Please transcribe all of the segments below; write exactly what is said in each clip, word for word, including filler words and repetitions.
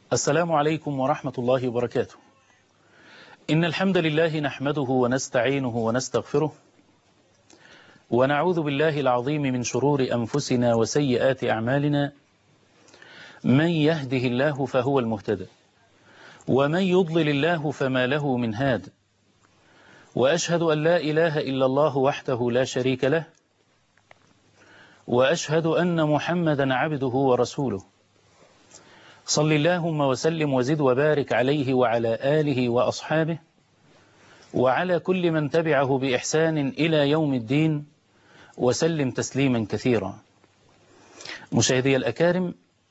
السلام عليكم ورحمة الله وبركاته. إن الحمد لله نحمده ونستعينه ونستغفره، ونعوذ بالله العظيم من شرور أنفسنا وسيئات أعمالنا. من يهده الله فهو المهتدى، ومن يضلل الله فما له من هاد. وأشهد أن لا إله إلا الله وحده لا شريك له، وأشهد أن محمدا عبده ورسوله. صل اللهم وسلم وزد وبارك عليه وعلى آله وأصحابه وعلى كل من تبعه بإحسان إلى يوم الدين، وسلم تسليما كثيرا. مشاهدي الأكارم،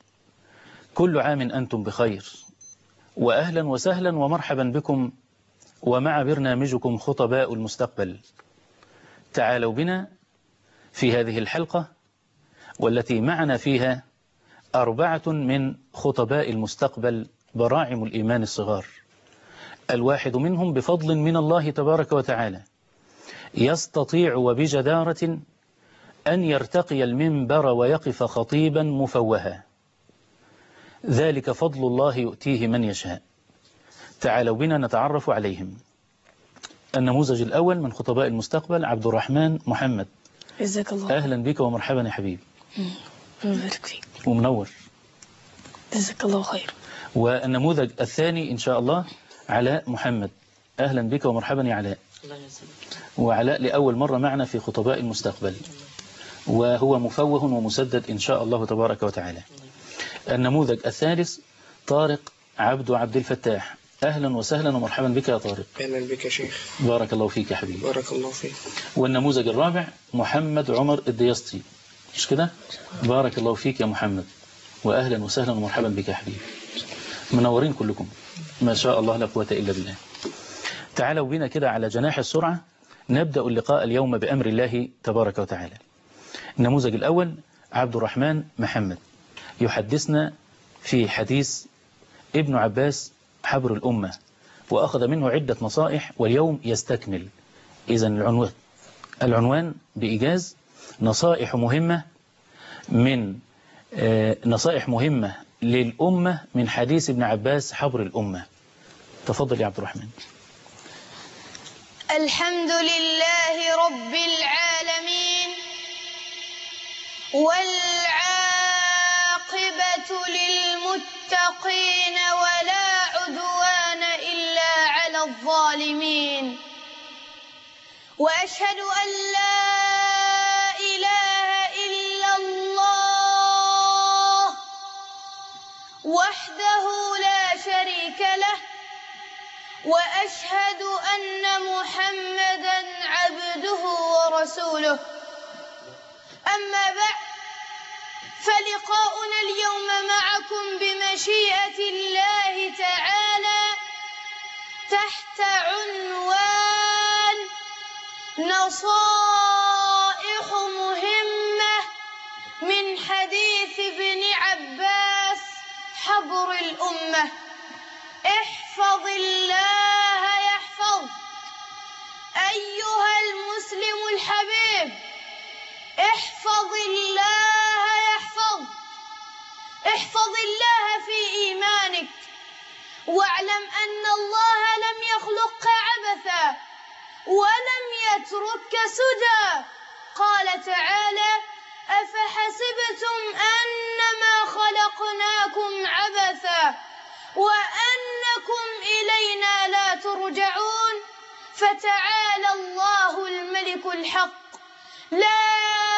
كل عام أنتم بخير، وأهلا وسهلا ومرحبا بكم ومع برنامجكم خطباء المستقبل. تعالوا بنا في هذه الحلقة والتي معنا فيها أربعة من خطباء المستقبل براعم الإيمان الصغار، الواحد منهم بفضل من الله تبارك وتعالى يستطيع وبجدارة أن يرتقي المنبر ويقف خطيبا مفوها، ذلك فضل الله يؤتيه من يشاء. تعالوا بنا نتعرف عليهم. النموذج الأول من خطباء المستقبل عبد الرحمن محمد. جزاك الله. أهلا بك ومرحبا يا حبيبي. مبارك فيك ومنور. جزاك الله خير. والنموذج الثاني إن شاء الله علاء محمد. أهلا بك ومرحبا يا علاء. وعلاء لأول مرة معنا في خطباء المستقبل، وهو مفوه ومسدد إن شاء الله تبارك وتعالى. النموذج الثالث طارق عبد عبد الفتاح. أهلا وسهلا ومرحبا بك يا طارق. أهلا بك يا شيخ. بارك الله فيك يا حبيبي. بارك الله فيك. والنموذج الرابع محمد عمر الديسطي، مش كده؟ بارك الله فيك يا محمد، وأهلا وسهلا ومرحبا بك يا حبيبي. منورين كلكم ما شاء الله لا قوة إلا بالله. تعالوا بنا كده على جناح السرعة نبدأ اللقاء اليوم بأمر الله تبارك وتعالى. النموذج الأول عبد الرحمن محمد يحدثنا في حديث ابن عباس حبر الأمة، وأخذ منه عدة نصائح واليوم يستكمل. إذن العنوان العنوان بإيجاز نصائح مهمة من آه نصائح مهمة للأمة من حديث ابن عباس حبر الأمة. تفضل يا عبد الرحمن. الحمد لله رب العالمين، والعاقبة للمتقين، ولا عدوان إلا على الظالمين. وأشهد أن لا إله إلا الله وحده لا شريك له، وأشهد أن محمدًا عبده ورسوله. أما بعد، فلقاؤنا اليوم معكم بمشيئة الله تعالى تحت عنوان نصائح مهمة من حديث ابن عباس حبر الأمة. احفظ الله يحفظك. أيها المسلم الحبيب، احفظ الله يحفظك. احفظ الله في إيمانك، واعلم أن الله لم يخلقك عبثا ولم يتركك سدى. قال تعالى: أفحسبتم أنما خلقناكم عبثا وأنكم إلينا لا ترجعون. فتعالى الله الملك الحق، لا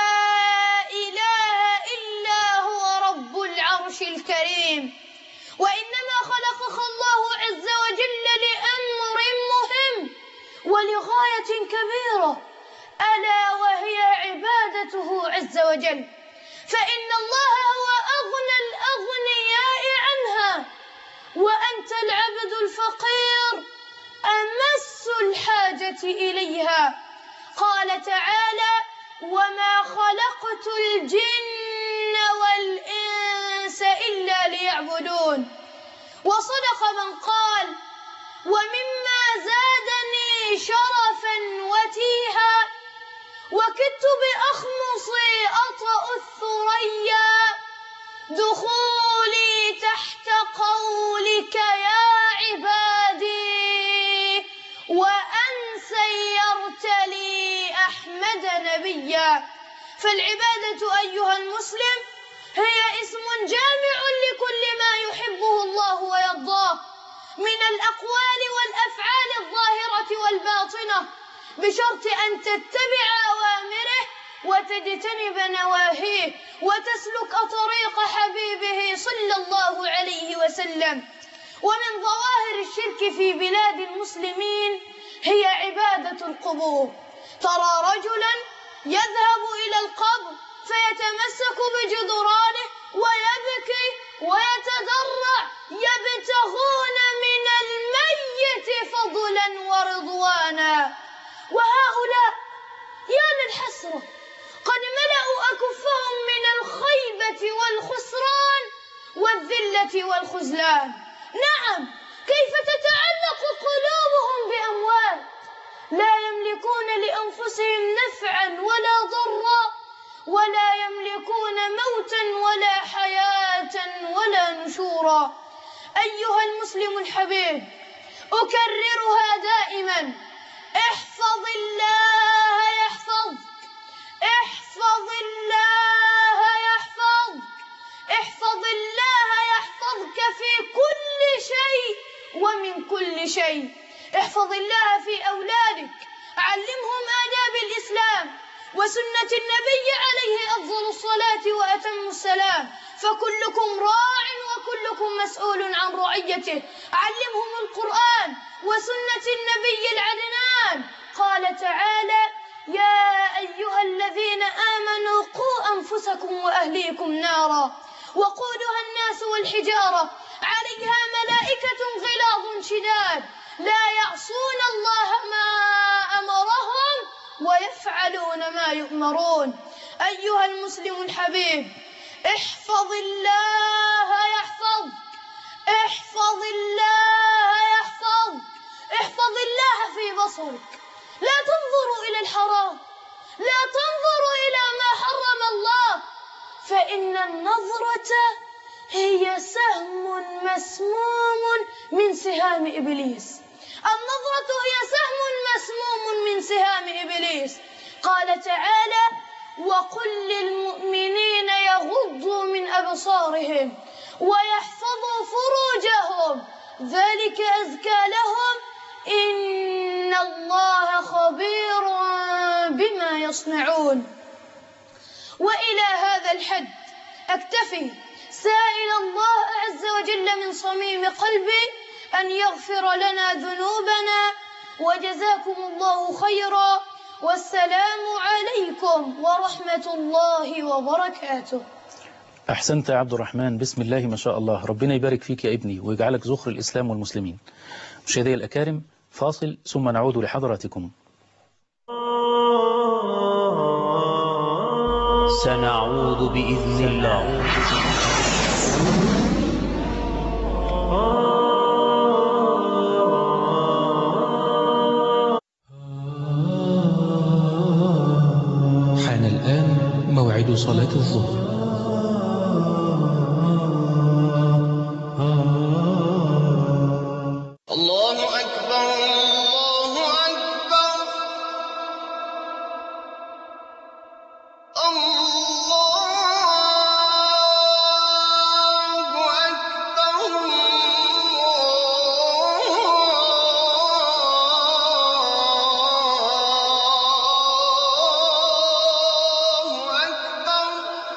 إله إلا هو رب العرش الكريم. وإنما خلقك الله عز وجل لأمر مهم ولغاية كبيرة، ألا وهي عبادته عز وجل، فإن الله هو أغنى الأغنياء عنها، وأنت العبد الفقير أمس الحاجة إليها. قال تعالى: وما خلقت الجن والإنس إلا ليعبدون. وصدق من قال: ومما زادني شرفا وتيها وكدت بأخمصي أطأ الثريا دخولي تحت قولك يا عبادي وأن سيرت لي أحمد نبيا. فالعبادة أيها المسلم هي اسم جامع لكل ما يحبه الله ويرضاه من الأقوال والأفعال الظاهرة والباطنة، بشرط أن تتبع أوامره وتجتنب نواهيه وتسلك طريق حبيبه صلى الله عليه وسلم. ومن ظواهر الشرك في بلاد المسلمين هي عبادة القبور. ترى رجلا يذهب إلى القبر فيتمسك بجدرانه ويبكي ويتضرع يبتغون من الميت فضلا ورضوانا. وهؤلاء يا للحسرة قد ملأوا أكفهم من الخيبة والخسران والذلة والخذلان. نعم، كيف تتعلق قلوبهم بأموال لا يملكون لأنفسهم نفعا ولا ضرا، ولا يملكون موتا ولا حياة ولا نشورا. أيها المسلم الحبيب، أكررها دائما: احفظ الله يحفظك، احفظ الله يحفظك، احفظ الله يحفظك في كل شيء ومن كل شيء. احفظ الله في أولادك، علمهم آداب الإسلام وسنة النبي عليه أفضل الصلاة وأتم السلام، فكلكم راع وكلكم مسؤول عن رعيته. علمهم القرآن وسنة النبي العدنان. قال تعالى: يا أيها الذين آمنوا قوا أنفسكم وأهليكم نارا وقودها الناس والحجارة عليها ملائكة غلاظ شداد لا يعصون الله ما أمرهم ويفعلون ما يؤمرون. أيها المسلم الحبيب، احفظ الله يحفظك، احفظ الله يحفظك، احفظ الله في بصرك. لا تنظر إلى الحرام، لا تنظر إلى ما حرم الله، فإن النظرة هي سهم مسموم من سهام إبليس. النظرة هي سهم مسموم من سهام إبليس. قال تعالى: وقل للمؤمنين يغضوا من أبصارهم ويحفظوا فروجهم ذلك أزكى لهم إن الله خبير بما يصنعون. وإلى هذا الحد أكتفي، سائل الله عز وجل من صميم قلبي أن يغفر لنا ذنوبنا. وجزاكم الله خيرا، والسلام عليكم ورحمة الله وبركاته. أحسنت يا عبد الرحمن، بسم الله ما شاء الله. ربنا يبارك فيك يا ابني ويجعلك ذخر الإسلام والمسلمين. مشاهدي الأكارم، فاصل ثم نعود لحضراتكم. سنعود بإذن الله. حان الآن موعد صلاة الظهر. الله أكبر، الله أكبر، الله أكبر، الله أكبر.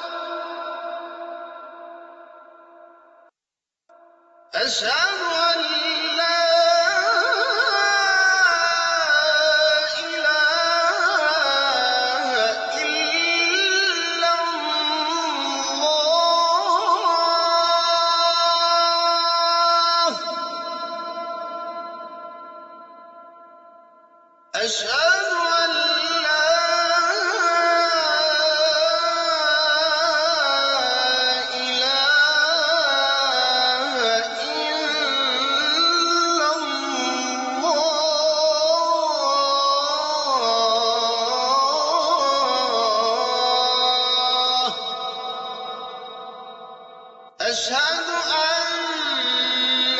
أشهد أن لا إله إلا الله. أشهد أن لا إله إلا أشهد أن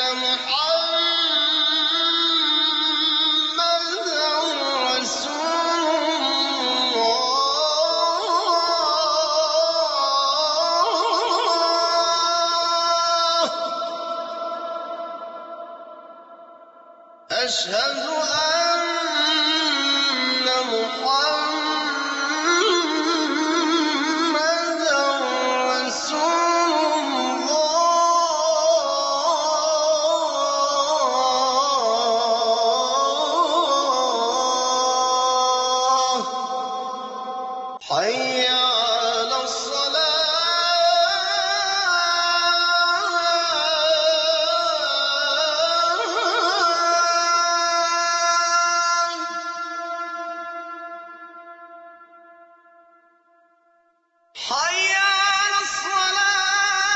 محمدًا رسول الله. أشهد أن محمدًا رسول الله. حي على حي على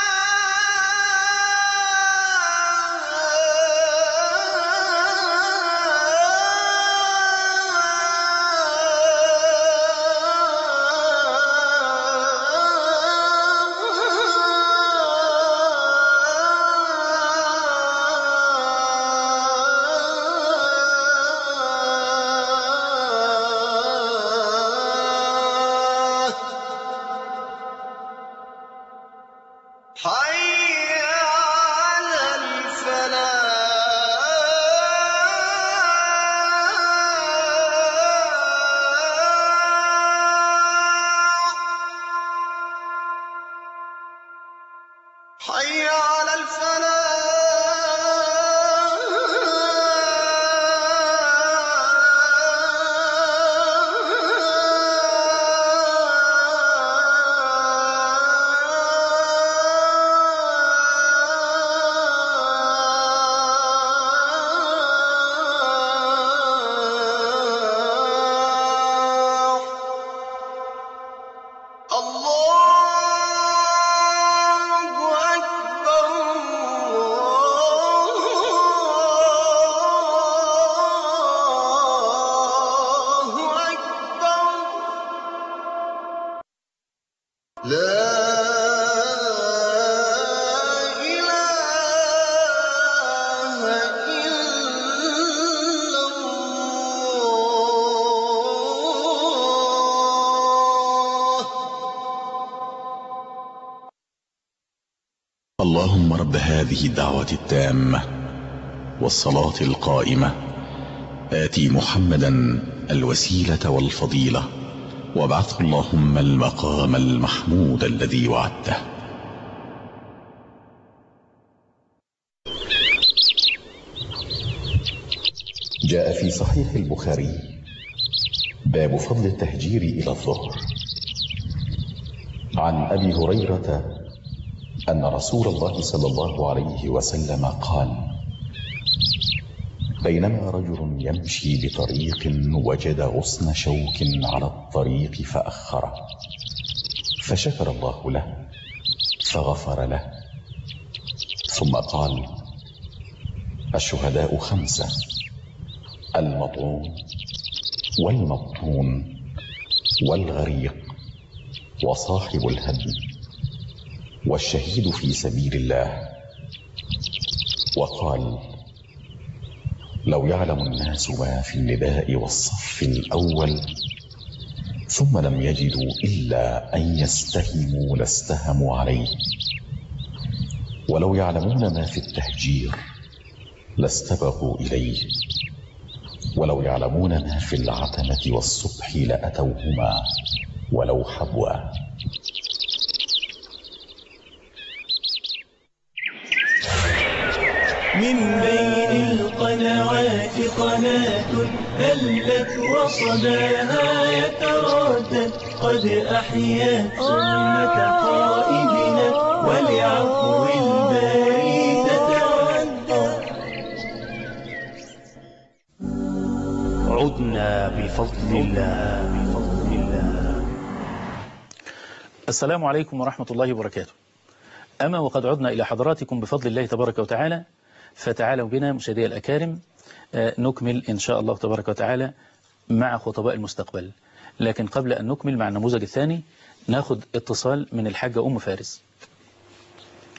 الفلاح. حي على الفلاح. الله أكبر، الله أكبر. لا إله إلا الله. اللهم رب هذه الدعوة التامة والصلاة القائمة آتي محمدا الوسيلة والفضيلة وابعثه اللهم المقام المحمود الذي وعدته. جاء في صحيح البخاري باب فضل التهجير إلى الظهر. عن أبي هريرة أن رسول الله صلى الله عليه وسلم قال: بينما رجل يمشي بطريق وجد غصن شوك على الطريق فأخره، فشكر الله له فغفر له، ثم قال: الشهداء خمسة: المطعون والمبطون والغريق وصاحب الهدم والشهيد في سبيل الله. وقال: لو يعلم الناس ما في النداء والصف الأول ثم لم يجدوا إلا أن يستهموا لاستهموا عليه، ولو يعلمون ما في التهجير لاستبقوا إليه، ولو يعلمون ما في العتمة والصبح لأتوهما ولو حبوا. من بين القنوات قناة هلت وصداها يتردد، قد أحيت سنة قائدنا ولعفو الباري تتودد. عدنا بفضل الله بفضل الله. السلام عليكم ورحمة الله وبركاته. أما وقد عدنا إلى حضراتكم بفضل الله تبارك وتعالى، فتعالوا بنا مشاهدي الأكارم نكمل إن شاء الله تبارك وتعالى مع خطباء المستقبل. لكن قبل أن نكمل مع النموذج الثاني ناخد اتصال من الحاجة أم فارس.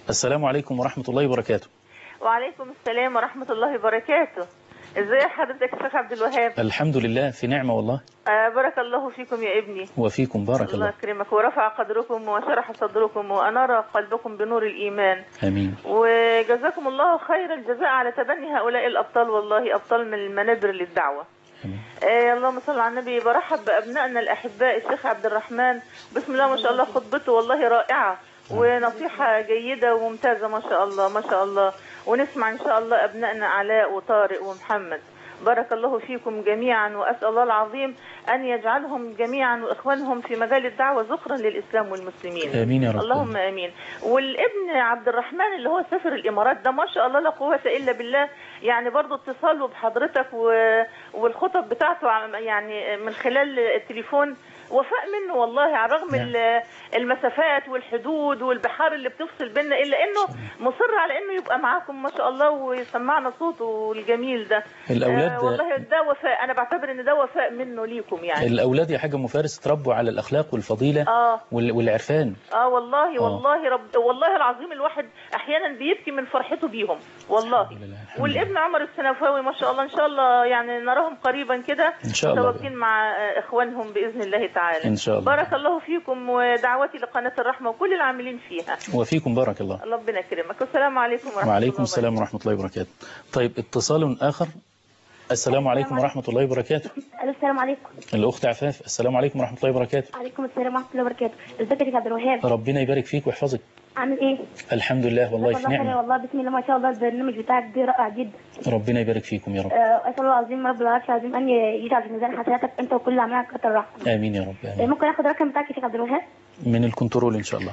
السلام عليكم ورحمة الله وبركاته. وعليكم السلام ورحمة الله وبركاته. ازاي حضرتك يا شيخ عبد الوهاب؟ الحمد لله في نعمة والله. آه بارك الله فيكم يا ابني. وفيكم بارك الله. الله يكرمك ورفع قدركم وشرح صدركم وأنار قلبكم بنور الإيمان. آمين. وجزاكم الله خير الجزاء على تبني هؤلاء الأبطال، والله أبطال من المنابر للدعوة. آمين. آه اللهم صل على النبي. برحب بأبنائنا الأحباء الشيخ عبد الرحمن، بسم الله ما شاء الله خطبته والله رائعة ونصيحة جيدة وممتازة ما شاء الله ما شاء الله. ونسمع إن شاء الله أبنائنا علاء وطارق ومحمد. بارك الله فيكم جميعا، وأسأل الله العظيم أن يجعلهم جميعا وإخوانهم في مجال الدعوة ذخرا للإسلام والمسلمين. آمين يا رب. اللهم آمين. والابن عبد الرحمن اللي هو سافر الإمارات ده ما شاء الله لا قوة إلا بالله، يعني برضو اتصاله بحضرتك والخطب بتاعته يعني من خلال التليفون وفاء منه والله، على الرغم من المسافات والحدود والبحار اللي بتفصل بيننا، إلا إنه مصر على إنه يبقى معاكم ما شاء الله ويسمعنا صوته الجميل ده. الأولاد آه والله ده وفاء، أنا بعتبر إن ده وفاء منه ليكم يعني. الأولاد يا حاجة أم فارس تربوا على الأخلاق والفضيلة آه. والعرفان. آه والله والله رب والله العظيم الواحد أحيانا بيبكي من فرحته بيهم والله. والابن عمر السنفاوي ما شاء الله إن شاء الله يعني نراهم قريبا كده إن شاء الله متواجدين مع إخوانهم بإذن الله تعالى إن شاء الله. بارك الله فيكم، ودعوتي لقناة الرحمة وكل العاملين فيها. وفيكم بارك الله. ربنا يكرمك. والسلام عليكم ورحمة الله. وعليكم السلام ورحمة الله وبركاته. طيب اتصال آخر. السلام عليكم ورحمة الله وبركاته. السلام عليكم. الأخت عفاف، السلام عليكم ورحمة الله وبركاته. عليكم السلام ورحمة الله وبركاته. ازيك يا عبد الوهاب؟ ربنا يبارك فيك ويحفظك. عامل ايه؟ الحمد لله والله في نعمة. والله بسم الله ما شاء الله البرنامج بتاعك ده رائع جدا. ربنا يبارك فيكم يا رب. اسال الله العظيم رب العرش العظيم ان يجعل في ميزان حسناتك انت وكل اللي عملها كتر الرحمة. امين يا رب. آمين. ممكن اخد الرقم بتاعك يا شيخ عبد الوهاب؟ من الكنترول ان شاء الله.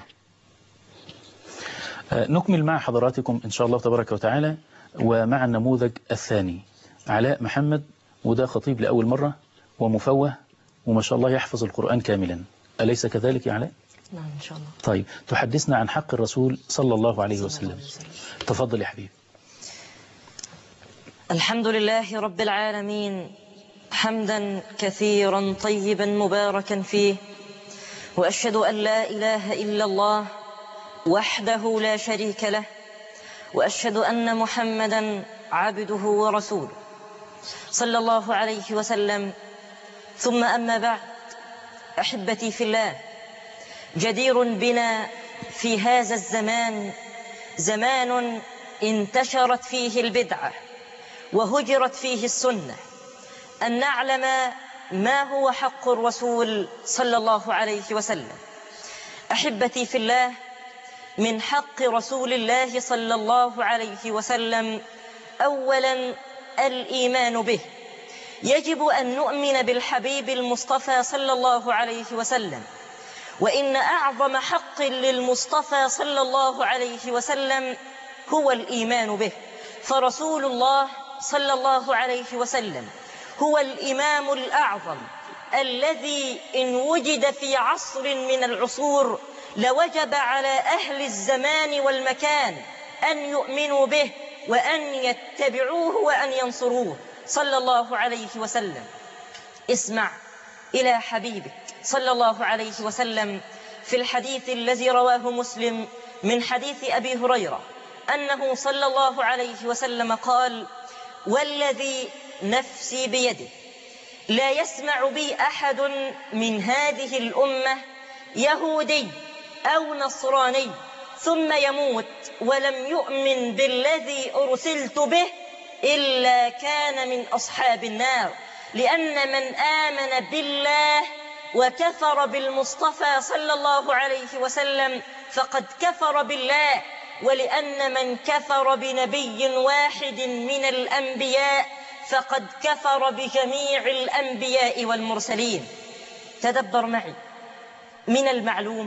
نكمل مع حضراتكم ان شاء الله تبارك وتعالى، ومع النموذج الثاني علاء محمد، وده خطيب لأول مرة ومفوه وما شاء الله يحفظ القرآن كاملا، أليس كذلك يا علاء؟ نعم إن شاء الله. طيب تحدثنا عن حق الرسول صلى الله عليه وسلم. تفضل يا حبيبي. الحمد لله رب العالمين حمدا كثيرا طيبا مباركا فيه، وأشهد أن لا إله إلا الله وحده لا شريك له، وأشهد أن محمدا عبده ورسوله صلى الله عليه وسلم. ثم أما بعد، أحبتي في الله، جدير بنا في هذا الزمان، زمان انتشرت فيه البدعة وهجرت فيه السنة، أن نعلم ما هو حق الرسول صلى الله عليه وسلم. أحبتي في الله، من حق رسول الله صلى الله عليه وسلم أولا الإيمان به. يجب أن نؤمن بالحبيب المصطفى صلى الله عليه وسلم، وإن أعظم حق للمصطفى صلى الله عليه وسلم هو الإيمان به، فرسول الله صلى الله عليه وسلم هو الإمام الأعظم الذي إن وجد في عصر من العصور لوجب على أهل الزمان والمكان أن يؤمنوا به وأن يتبعوه وأن ينصروه صلى الله عليه وسلم. اسمع إلى حبيبك صلى الله عليه وسلم في الحديث الذي رواه مسلم من حديث أبي هريرة أنه صلى الله عليه وسلم قال: والذي نفسي بيده لا يسمع بي أحد من هذه الأمة يهودي أو نصراني ثم يموت ولم يؤمن بالذي أرسلت به إلا كان من أصحاب النار، لأن من آمن بالله وكفر بالمصطفى صلى الله عليه وسلم فقد كفر بالله، ولأن من كفر بنبي واحد من الأنبياء فقد كفر بجميع الأنبياء والمرسلين. تدبر معي، من المعلوم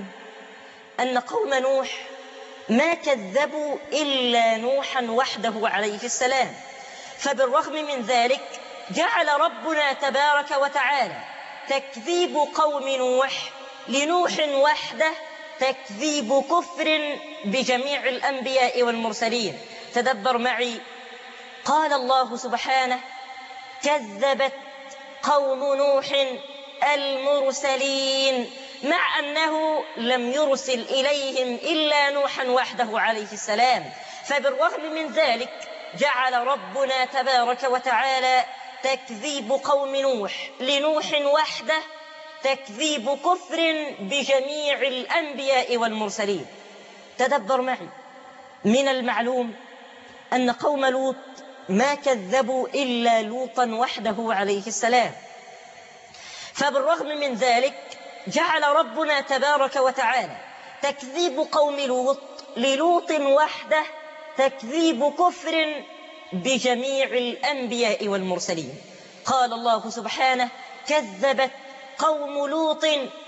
أن قوم نوح ما كذبوا إلا نوحا وحده عليه السلام، فبالرغم من ذلك جعل ربنا تبارك وتعالى تكذيب قوم نوح لنوح وحده تكذيب كفر بجميع الأنبياء والمرسلين. تدبر معي، قال الله سبحانه: كذبت قوم نوح المرسلين مع أنه لم يرسل إليهم إلا نوحا وحده عليه السلام. فبالرغم من ذلك جعل ربنا تبارك وتعالى تكذيب قوم نوح لنوح وحده تكذيب كفر بجميع الأنبياء والمرسلين. تدبر معي، من المعلوم أن قوم لوط ما كذبوا إلا لوطا وحده عليه السلام. فبالرغم من ذلك جعل ربنا تبارك وتعالى تكذيب قوم لوط للوط وحده تكذيب كفر بجميع الأنبياء والمرسلين. قال الله سبحانه: كذبت قوم لوط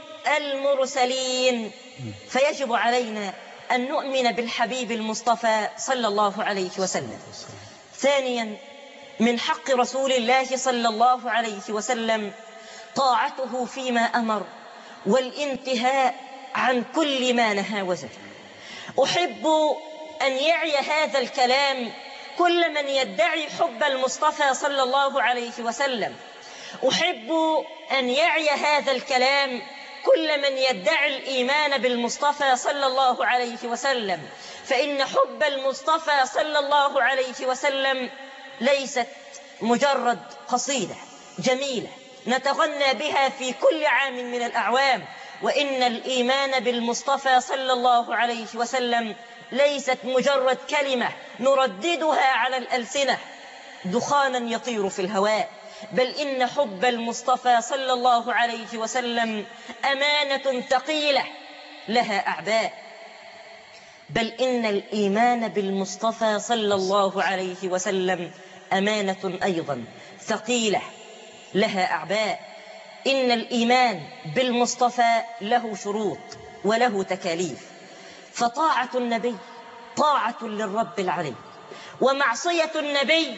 المرسلين. فيجب علينا أن نؤمن بالحبيب المصطفى صلى الله عليه وسلم. ثانيا، من حق رسول الله صلى الله عليه وسلم طاعته فيما أمر والانتهاء عن كل ما نهى وزجر. أحب أن يعي هذا الكلام كل من يدعي حب المصطفى صلى الله عليه وسلم. أحب أن يعي هذا الكلام كل من يدعي الإيمان بالمصطفى صلى الله عليه وسلم، فإن حب المصطفى صلى الله عليه وسلم ليست مجرد قصيدة جميلة نتغنى بها في كل عام من الأعوام، وإن الإيمان بالمصطفى صلى الله عليه وسلم ليست مجرد كلمة نرددها على الألسنة دخانا يطير في الهواء، بل إن حب المصطفى صلى الله عليه وسلم أمانة ثقيلة لها أعباء. بل إن الإيمان بالمصطفى صلى الله عليه وسلم أمانة أيضا ثقيلة لها أعباء. إن الإيمان بالمصطفى له شروط وله تكاليف، فطاعة النبي طاعة للرب العلي، ومعصية النبي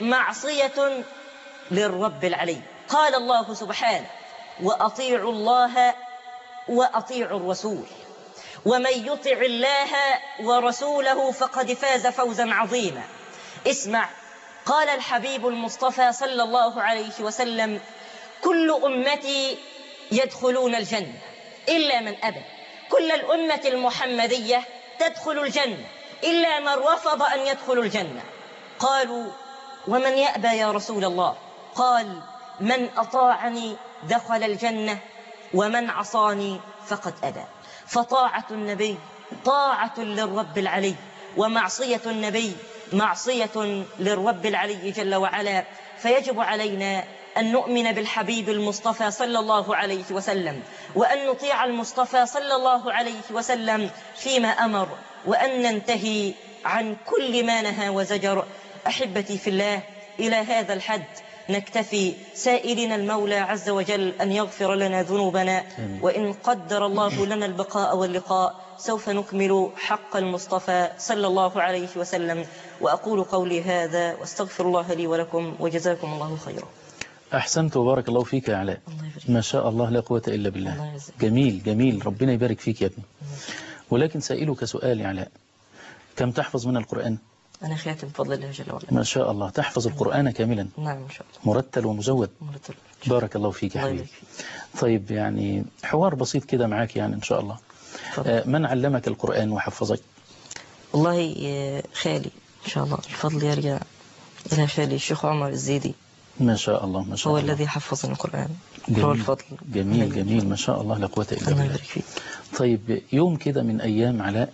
معصية للرب العلي. قال الله سبحانه: وأطيعوا الله وأطيعوا الرسول، ومن يطع الله ورسوله فقد فاز فوزا عظيما. اسمع، قال الحبيب المصطفى صلى الله عليه وسلم: كل أمتي يدخلون الجنة إلا من أبى. كل الأمة المحمدية تدخل الجنة إلا من رفض أن يدخل الجنة. قالوا: ومن يأبى يا رسول الله؟ قال: من أطاعني دخل الجنة ومن عصاني فقد أبى. فطاعة النبي طاعة للرب العلي، ومعصية النبي معصية للرب العلي جل وعلا. فيجب علينا أن نؤمن بالحبيب المصطفى صلى الله عليه وسلم، وأن نطيع المصطفى صلى الله عليه وسلم فيما أمر، وأن ننتهي عن كل ما نهى وزجر. أحبتي في الله، إلى هذا الحد نكتفي، سائلين المولى عز وجل أن يغفر لنا ذنوبنا، وإن قدر الله لنا البقاء واللقاء سوف نكمل حق المصطفى صلى الله عليه وسلم. وأقول قولي هذا واستغفر الله لي ولكم، وجزاكم الله خيرا. أحسنت وبارك الله فيك يا علاء، ما شاء الله لا قوة إلا بالله. جميل جميل، ربنا يبارك فيك يا ابني. ولكن سائلك سؤال يا علاء، كم تحفظ من القرآن؟ أنا خاتم بفضل الله جل وعلا. ما شاء الله، تحفظ القرآن كاملا؟ نعم إن شاء الله. مرتل ومزود؟ مرتل. بارك الله فيك يا حبيبي. طيب يعني حوار بسيط كده معاك يعني إن شاء الله. آه من علمك القرآن وحفظك؟ والله خالي إن شاء الله، الفضل يرجع إلى خالي الشيخ عمر الزيدي. ما شاء الله ما شاء هو الله. الذي حفظني القرآن. جميل. هو الفضل. جميل جميل ما شاء الله لا قوة إلا بالله. طيب يوم كده من أيام علاء،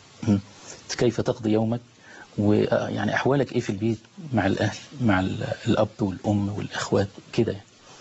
كيف تقضي يومك؟ ويعني أحوالك إيه في البيت مع الأهل، مع الأب والأم والأخوات كده؟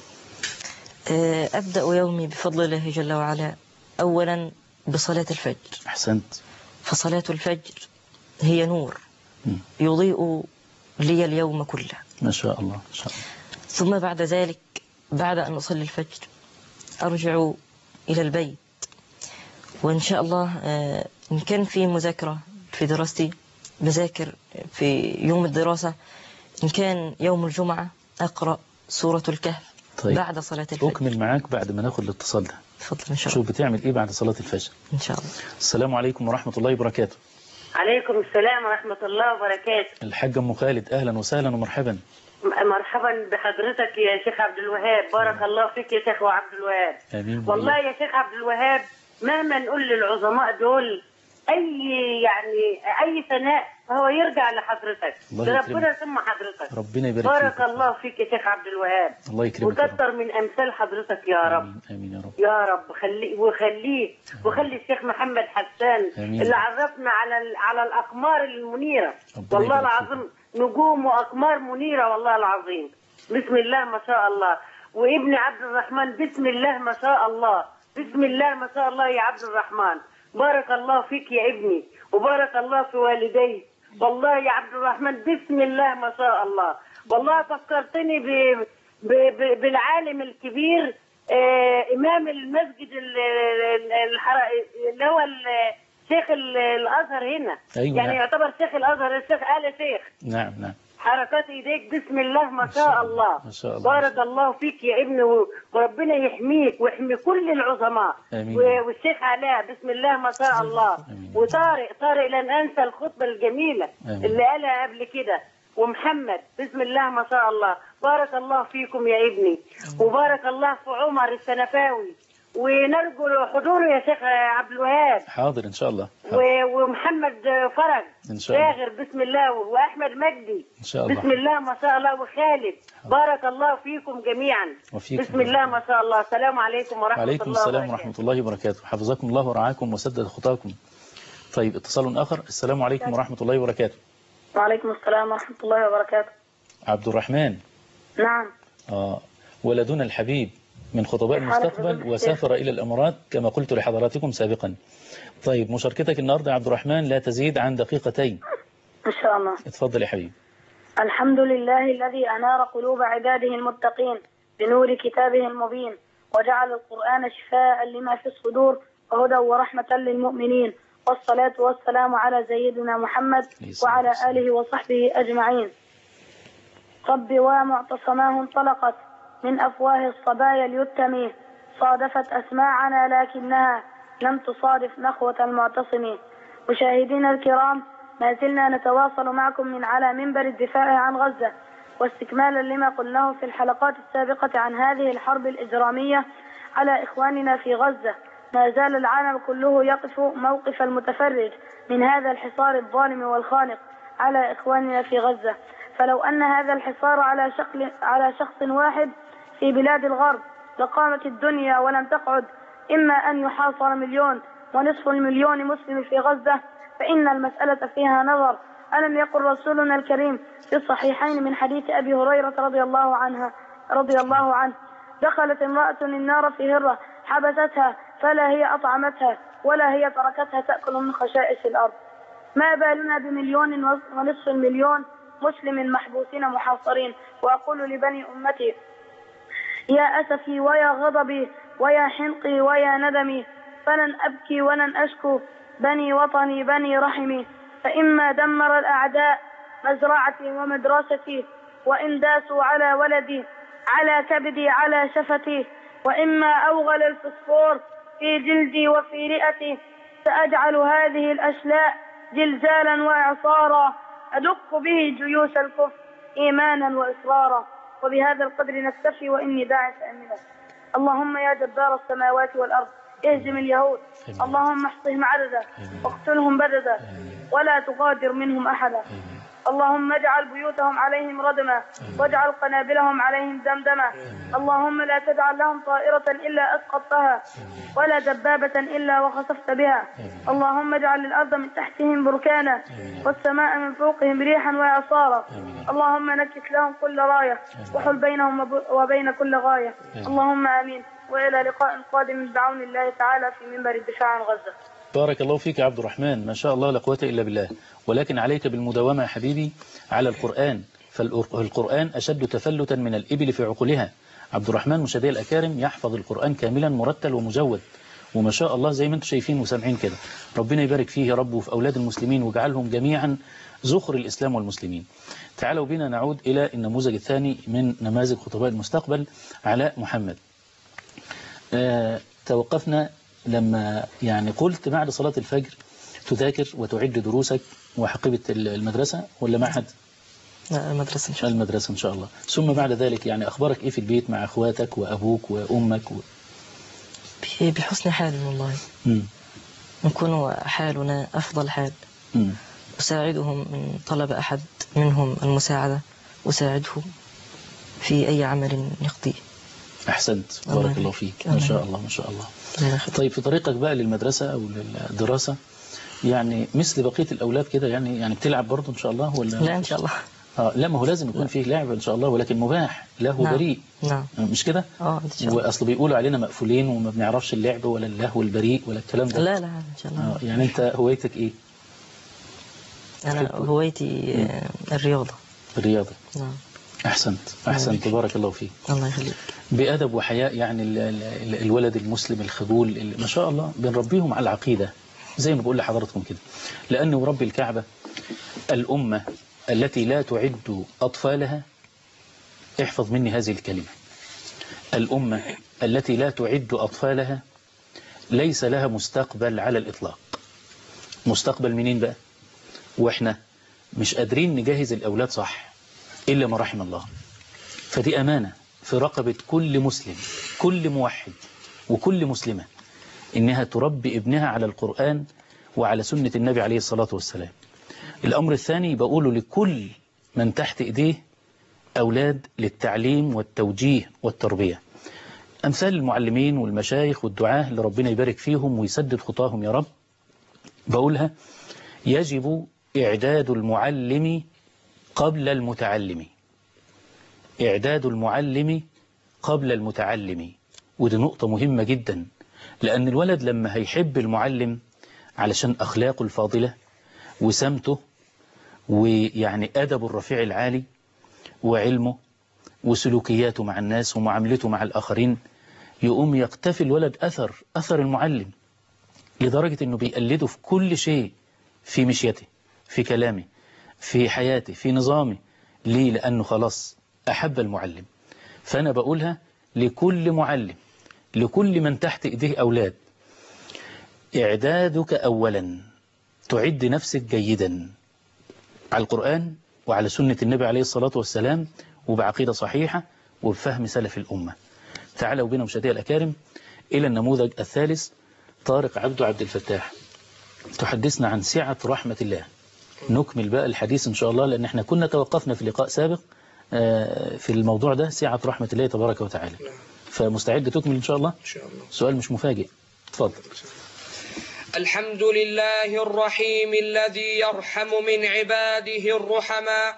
أبدأ يومي بفضل الله جل وعلا أولا بصلاة الفجر. أحسنت. فصلاة الفجر هي نور يضيء لي اليوم كله. ما شاء الله ما شاء الله. ثم بعد ذلك بعد أن أصلي الفجر أرجع إلى البيت، وإن شاء الله إن كان في مذاكرة في دراستي بذاكر في يوم الدراسة، إن كان يوم الجمعة أقرأ سورة الكهف. طيب. بعد صلاة الفجر. أكمل معاك بعد ما ناخد الاتصال ده. تفضل إن شاء الله. شوف بتعمل إيه بعد صلاة الفجر إن شاء الله. السلام عليكم ورحمة الله وبركاته. عليكم السلام ورحمة الله وبركاته. الحاجة أم خالد، أهلا وسهلا ومرحبا. مرحبا بحضرتك يا شيخ عبد الوهاب، بارك الله فيك يا شيخ وعبد الوهاب. آمين. والله يا شيخ عبد الوهاب مهما نقول للعظماء دول اي يعني اي ثناء فهو يرجع لحضرتك، ربنا يسمى حضرتك. ربنا يبارك فيك. بارك الله فيك يا شيخ عبد الوهاب. الله يكرمك وكتر من امثال حضرتك يا رب. آمين. آمين يا رب. يا رب خليه وخليه وخلي الشيخ محمد حسان آمين. اللي عرفنا على على الاقمار المنيره، والله العظيم نجوم واقمار منيره والله العظيم. بسم الله ما شاء الله. وابن عبد الرحمن بسم الله ما شاء الله، بسم الله ما شاء الله يا عبد الرحمن. بارك الله فيك يا ابني وبارك الله في والديك. والله يا عبد الرحمن بسم الله ما شاء الله. والله فكرتني ب... ب... ب... بالعالم الكبير آه امام المسجد اللي هو الشيخ الازهر هنا. أيوة يعني نعم. يعتبر شيخ الازهر الشيخ آل شيخ. نعم نعم. حركات ايديك بسم الله ما شاء الله. ما شاء الله. بارك الله فيك يا ابني وربنا يحميك ويحمي كل العظماء. آمين. والشيخ علاء بسم الله ما شاء الله. آمين. وطارق طارق لن انسى الخطبه الجميله آمين. اللي قالها قبل كده. ومحمد بسم الله ما شاء الله. بارك الله فيكم يا ابني وبارك الله في عمر السنفاوي ونرجو حضوره يا شيخ عبد الوهاب. حاضر ان شاء الله. حاضر. ومحمد فرج ان شاء الله. شاغر بسم الله واحمد مجدي ان شاء الله. بسم الله ما شاء الله وخالد. بارك الله فيكم جميعا. وفيكم. بسم الله ما شاء الله. السلام عليكم ورحمه وعليكم الله السلام وبركاته. ورحمه الله وبركاته. حفظكم الله ورعاكم وسدد خطاكم. طيب اتصال اخر. السلام عليكم ورحمه الله وبركاته. وعليكم السلام ورحمه الله وبركاته. عبد الرحمن. نعم. اه ولدنا الحبيب من خطباء المستقبل وسافر إلى الإمارات كما قلت لحضراتكم سابقا. طيب مشاركتك النهاردة يا عبد الرحمن لا تزيد عن دقيقتين إن شاء الله. اتفضل يا حبيبي. الحمد لله الذي أنار قلوب عباده المتقين بنور كتابه المبين وجعل القرآن شفاء لما في الصدور وهدى ورحمة للمؤمنين، والصلاة والسلام على سيدنا محمد وعلى آله وصحبه أجمعين. رب ومعتصماه انطلقت من أفواه الصبايا اليتم، صادفت أسماعنا لكنها لم تصادف نخوة المعتصم. مشاهدينا الكرام، ما زلنا نتواصل معكم من على منبر الدفاع عن غزة، واستكمالا لما قلناه في الحلقات السابقة عن هذه الحرب الإجرامية على إخواننا في غزة. ما زال العالم كله يقف موقف المتفرج من هذا الحصار الظالم والخانق على إخواننا في غزة. فلو أن هذا الحصار على شكل على شخص واحد في بلاد الغرب لقامت الدنيا ولم تقعد. إما أن يحاصر مليون ونصف المليون مسلم في غزة فإن المسألة فيها نظر. ألم يقل رسولنا الكريم في الصحيحين من حديث أبي هريرة رضي الله عنها رضي الله عنه: دخلت امرأة النار في هرة حبستها فلا هي أطعمتها ولا هي تركتها تأكل من خشائش الأرض. ما بالنا بمليون ونصف المليون مسلم محبوسين محاصرين. وأقول لبني أمتي: يا أسفي ويا غضبي ويا حنقي ويا ندمي، فلن أبكي ولن أشكو بني وطني بني رحمي. فإما دمر الأعداء مزرعتي ومدرستي، وإن داسوا على ولدي على كبدي على شفتي، وإما أوغل الفسفور في جلدي وفي رئتي، سأجعل هذه الأشلاء جلزالا وإعصارا أدق به جيوش الكفر إيمانا وإصرارا. وبهذا القدر نكتفي وإني داعي أمنا. اللهم يا جبار السماوات والأرض اهزم اليهود، اللهم احصهم عددا واقتلهم بددا ولا تغادر منهم أحدا. اللهم اجعل بيوتهم عليهم ردما واجعل قنابلهم عليهم دمدما. اللهم لا تجعل لهم طائرة إلا أسقطتها ولا دبابة إلا وخسفت بها. اللهم اجعل الأرض من تحتهم بركانا والسماء من فوقهم ريحا وإعصارا. اللهم نكس لهم كل راية وحل بينهم وبين كل غاية. اللهم آمين. وإلى لقاء قادم بعون الله تعالى في منبر الدفاع عن غزة. بارك الله فيك يا عبد الرحمن، ما شاء الله لا قوة إلا بالله. ولكن عليك بالمداومة يا حبيبي على القرآن، فالقرآن أشد تفلتا من الإبل في عقولها. عبد الرحمن مشاهدي الأكارم يحفظ القرآن كاملا مرتل ومجود، وما شاء الله زي ما انتم شايفين وسامعين كده. ربنا يبارك فيه يا رب وفي أولاد المسلمين وجعلهم جميعا زخر الإسلام والمسلمين. تعالوا بنا نعود إلى النموذج الثاني من نماذج خطباء المستقبل، علاء محمد. آه توقفنا لما يعني قلت بعد صلاة الفجر تذاكر وتعد دروسك وحقيبة المدرسة ولا معهد؟ لا المدرسة إن شاء الله. المدرسة إن شاء الله. ثم بعد ذلك يعني أخبارك إيه في البيت مع أخواتك وأبوك وأمك و... بحسن حال والله. مم. نكون حالنا أفضل حال. مم. أساعدهم من طلب أحد منهم المساعدة، أساعدهم في أي عمل يقضيه. أحسنت، بارك الله فيك. ما شاء الله ما شاء الله. طيب في طريقك بقى للمدرسة أو للدراسة يعني مثل بقية الأولاد كده يعني يعني بتلعب برضه إن شاء الله ولا؟ لا إن شاء الله. آه لا ما هو لازم يكون فيه لعب إن شاء الله، ولكن مباح له نعم. بريء. نعم. مش كده؟ اه إن شاء الله. وأصل بيقولوا علينا مقفولين وما بنعرفش اللعب ولا اللهو البريء ولا الكلام ده. لا لا إن شاء الله. آه يعني أنت هوايتك إيه؟ أنا هوايتي الرياضة. الرياضة. نعم. أحسنت أحسنت بارك الله فيك. الله يخليك. بأدب وحياء يعني ال ال الولد المسلم الخجول ما شاء الله بنربيهم على العقيدة زي ما بقول لحضراتكم كده، لأنه رب الكعبة الأمة التي لا تعد أطفالها، احفظ مني هذه الكلمة، الأمة التي لا تعد أطفالها ليس لها مستقبل على الإطلاق. مستقبل منين بقى؟ وإحنا مش قادرين نجهز الأولاد صح إلا ما رحم الله. فدي أمانة في رقبة كل مسلم، كل موحد وكل مسلمة، إنها تربي ابنها على القرآن وعلى سنة النبي عليه الصلاة والسلام. الأمر الثاني بقوله لكل من تحت إيديه أولاد للتعليم والتوجيه والتربية، أمثال المعلمين والمشايخ والدعاة اللي ربنا يبارك فيهم ويسدد خطاهم يا رب. بقولها يجب إعداد المعلم قبل المتعلم، إعداد المعلم قبل المتعلم. ودي نقطة مهمة جدا، لأن الولد لما هيحب المعلم علشان أخلاقه الفاضلة وسمته ويعني أدبه الرفيع العالي وعلمه وسلوكياته مع الناس ومعاملته مع الآخرين، يقوم يقتفي الولد أثر أثر المعلم لدرجة أنه بيقلده في كل شيء، في مشيته، في كلامه، في حياته، في نظامه. ليه؟ لأنه خلاص أحب المعلم. فأنا بقولها لكل معلم، لكل من تحت إيديه أولاد، إعدادك أولا، تعد نفسك جيدا على القرآن وعلى سنة النبي عليه الصلاة والسلام وبعقيدة صحيحة وبفهم سلف الأمة. تعالوا بنا مشاهدي الأكارم إلى النموذج الثالث. طارق عبد عبد الفتاح تحدثنا عن سعة رحمة الله. نكمل بقى الحديث إن شاء الله، لأن احنا كنا توقفنا في لقاء سابق في الموضوع ده، سعة رحمة الله تبارك وتعالى. فمستعد تكمل إن شاء الله؟ إن شاء الله. سؤال مش مفاجئ، تفضل. الحمد لله الرحيم الذي يرحم من عباده الرحماء،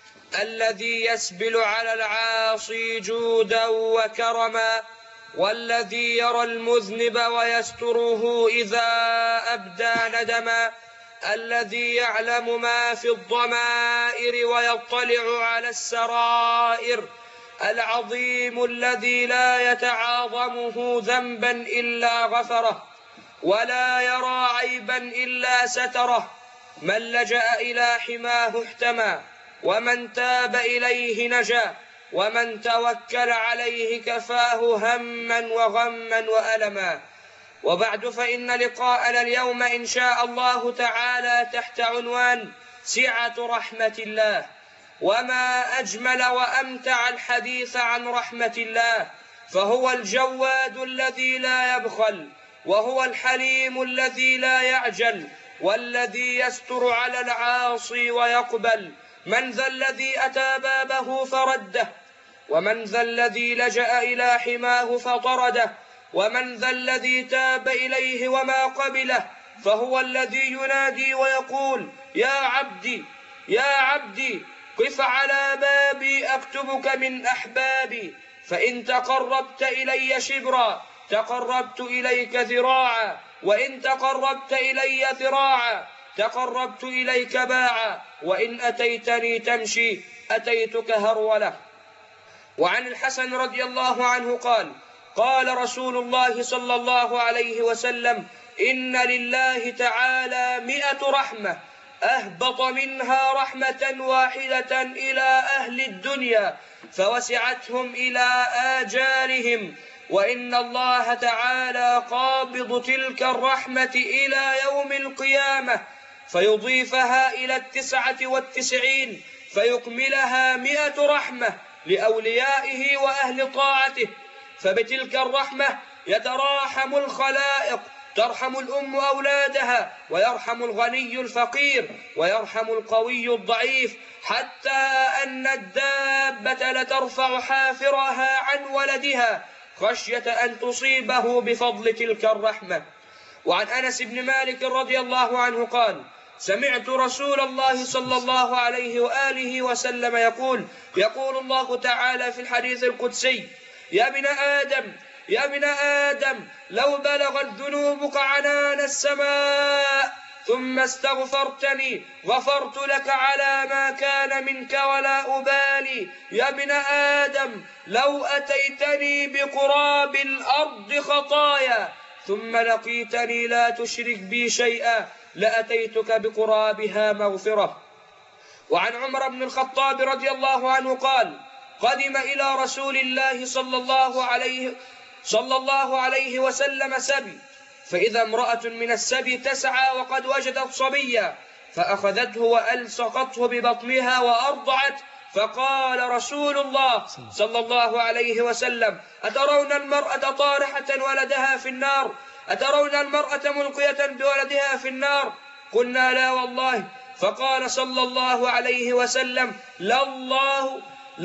الذي يسبل على العاصي جودا وكرما، والذي يرى المذنب ويستره إذا أبدى ندما، الذي يعلم ما في الضمائر ويطلع على السرائر، العظيم الذي لا يتعاظمه ذنبا إلا غفره، ولا يرى عيبا إلا ستره، من لجأ إلى حماه احتمى، ومن تاب إليه نجا، ومن توكل عليه كفاه هما وغما وألما. وبعد، فإن لقاءنا اليوم إن شاء الله تعالى تحت عنوان سعة رحمة الله. وما أجمل وأمتع الحديث عن رحمة الله، فهو الجواد الذي لا يبخل، وهو الحليم الذي لا يعجل، والذي يستر على العاصي ويقبل. من ذا الذي أتى بابه فرده، ومن ذا الذي لجأ إلى حماه فطرده، ومن ذا الذي تاب إليه وما قبله، فهو الذي ينادي ويقول: يا عبدي يا عبدي قف على بابي أكتبك من أحبابي، فإن تقربت إلي شبرا تقربت إليك ذراعا، وإن تقربت إلي ذراعا تقربت إليك باعا، وإن أتيتني تمشي أتيتك هرولة. وعن الحسن رضي الله عنه قال: قال رسول الله صلى الله عليه وسلم: إن لله تعالى مئة رحمة أهبط منها رحمة واحدة إلى أهل الدنيا فوسعتهم إلى آجالهم، وإن الله تعالى قابض تلك الرحمة إلى يوم القيامة، فيضيفها إلى التسعة والتسعين فيكملها مئة رحمة لأوليائه وأهل طاعته. فبتلك الرحمة يتراحم الخلائق، ترحم الأم أولادها، ويرحم الغني الفقير، ويرحم القوي الضعيف، حتى أن الدابة لترفع حافرها عن ولدها خشية أن تصيبه بفضل تلك الرحمة. وعن أنس بن مالك رضي الله عنه قال: سمعت رسول الله صلى الله عليه وآله وسلم يقول: يقول الله تعالى في الحديث القدسي: يا ابن آدم يا ابن آدم لو بلغت ذنوبك عنان السماء ثم استغفرتني غفرت لك على ما كان منك ولا أبالي. يا ابن آدم لو أتيتني بقراب الأرض خطايا ثم لقيتني لا تشرك بي شيئا لأتيتك بقرابها مغفرة. وعن عمر بن الخطاب رضي الله عنه قال: قدم إلى رسول الله صلى الله عليه صلى الله عليه وسلم سبي، فإذا امرأة من السبي تسعى وقد وجدت صبيا، فأخذته وألصقته ببطنها وأرضعت، فقال رسول الله صلى الله عليه وسلم: أترون المرأة طارحة ولدها في النار؟ أترون المرأة ملقية بولدها في النار؟ قلنا: لا والله. فقال صلى الله عليه وسلم: لله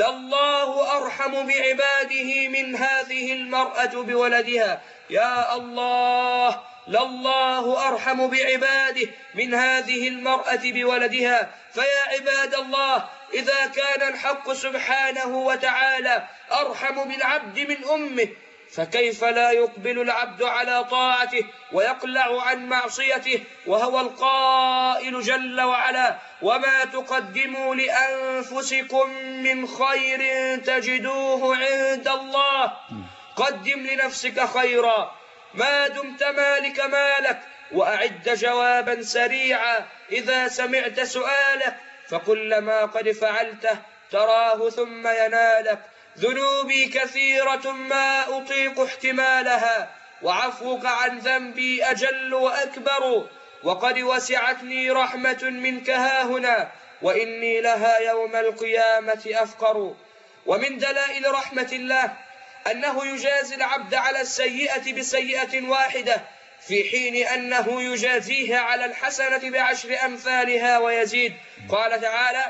لله أرحم بعباده من هذه المرأة بولدها. يا الله، لله أرحم بعباده من هذه المرأة بولدها. فيا عباد الله، إذا كان الحق سبحانه وتعالى أرحم بالعبد من أمه، فكيف لا يقبل العبد على طاعته ويقلع عن معصيته، وهو القائل جل وعلا: وما تقدموا لأنفسكم من خير تجدوه عند الله. قدم لنفسك خيرا ما دمت مالك مالك، وأعد جوابا سريعا إذا سمعت سؤالك، فكلما قد فعلته تراه ثم ينالك. ذنوبي كثيرة ما أطيق احتمالها، وعفوك عن ذنبي أجل وأكبر، وقد وسعتني رحمة منك هاهنا، وإني لها يوم القيامة أفقر. ومن دلائل رحمة الله أنه يجازي العبد على السيئة بسيئة واحدة، في حين أنه يجازيه على الحسنة بعشر أمثالها ويزيد. قال تعالى: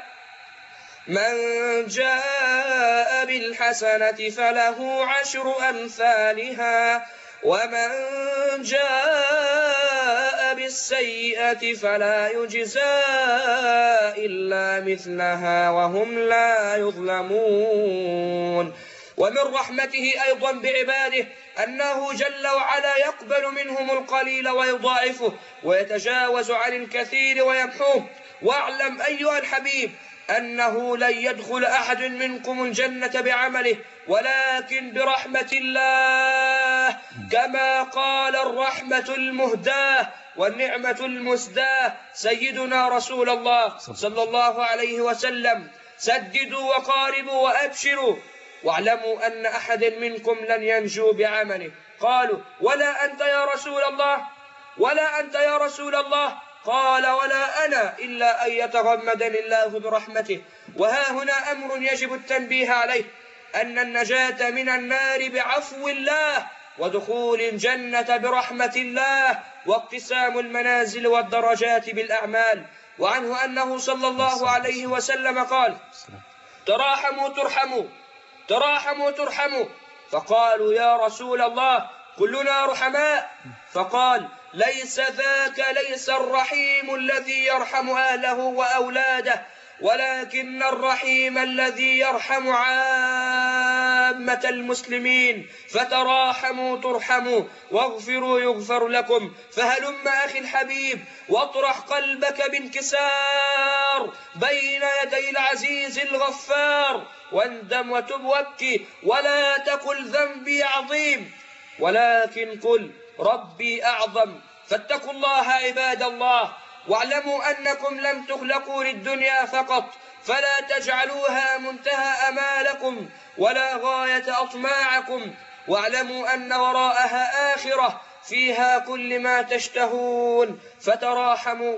من جاء بالحسنة فله عشر أمثالها ومن جاء بالسيئة فلا يجزى إلا مثلها وهم لا يظلمون. ومن رحمته أيضا بعباده أنه جل وعلا يقبل منهم القليل ويضاعفه، ويتجاوز عن الكثير ويمحوه. واعلم أيها الحبيب أنه لن يدخل أحد منكم الجنة بعمله، ولكن برحمة الله، كما قال الرحمة المهداة والنعمة المسداة سيدنا رسول الله صلى الله عليه وسلم: سددوا وقاربوا وأبشروا، واعلموا أن أحد منكم لن ينجو بعمله. قالوا: ولا أنت يا رسول الله؟ ولا أنت يا رسول الله؟ قال: ولا أنا إلا أن يتغمدني الله برحمته. وها هنا أمر يجب التنبيه عليه، أن النجاة من النار بعفو الله، ودخول الجنة برحمة الله، واقتسام المنازل والدرجات بالأعمال. وعنه أنه صلى الله عليه وسلم قال: تراحموا ترحموا تراحموا ترحموا. فقالوا: يا رسول الله كلنا رحماء. فقال: ليس ذاك ليس الرحيم الذي يرحم أهله وأولاده، ولكن الرحيم الذي يرحم عامة المسلمين. فتراحموا ترحموا واغفروا يغفر لكم. فهلم أخي الحبيب واطرح قلبك بانكسار بين يدي العزيز الغفار، واندم وتب وابكي، ولا تقل ذنبي عظيم، ولكن قل ربي أعظم. فاتقوا الله عباد الله، واعلموا أنكم لم تخلقوا للدنيا فقط، فلا تجعلوها منتهى أمالكم ولا غاية أطماعكم. واعلموا أن وراءها آخرة فيها كل ما تشتهون. فتراحموا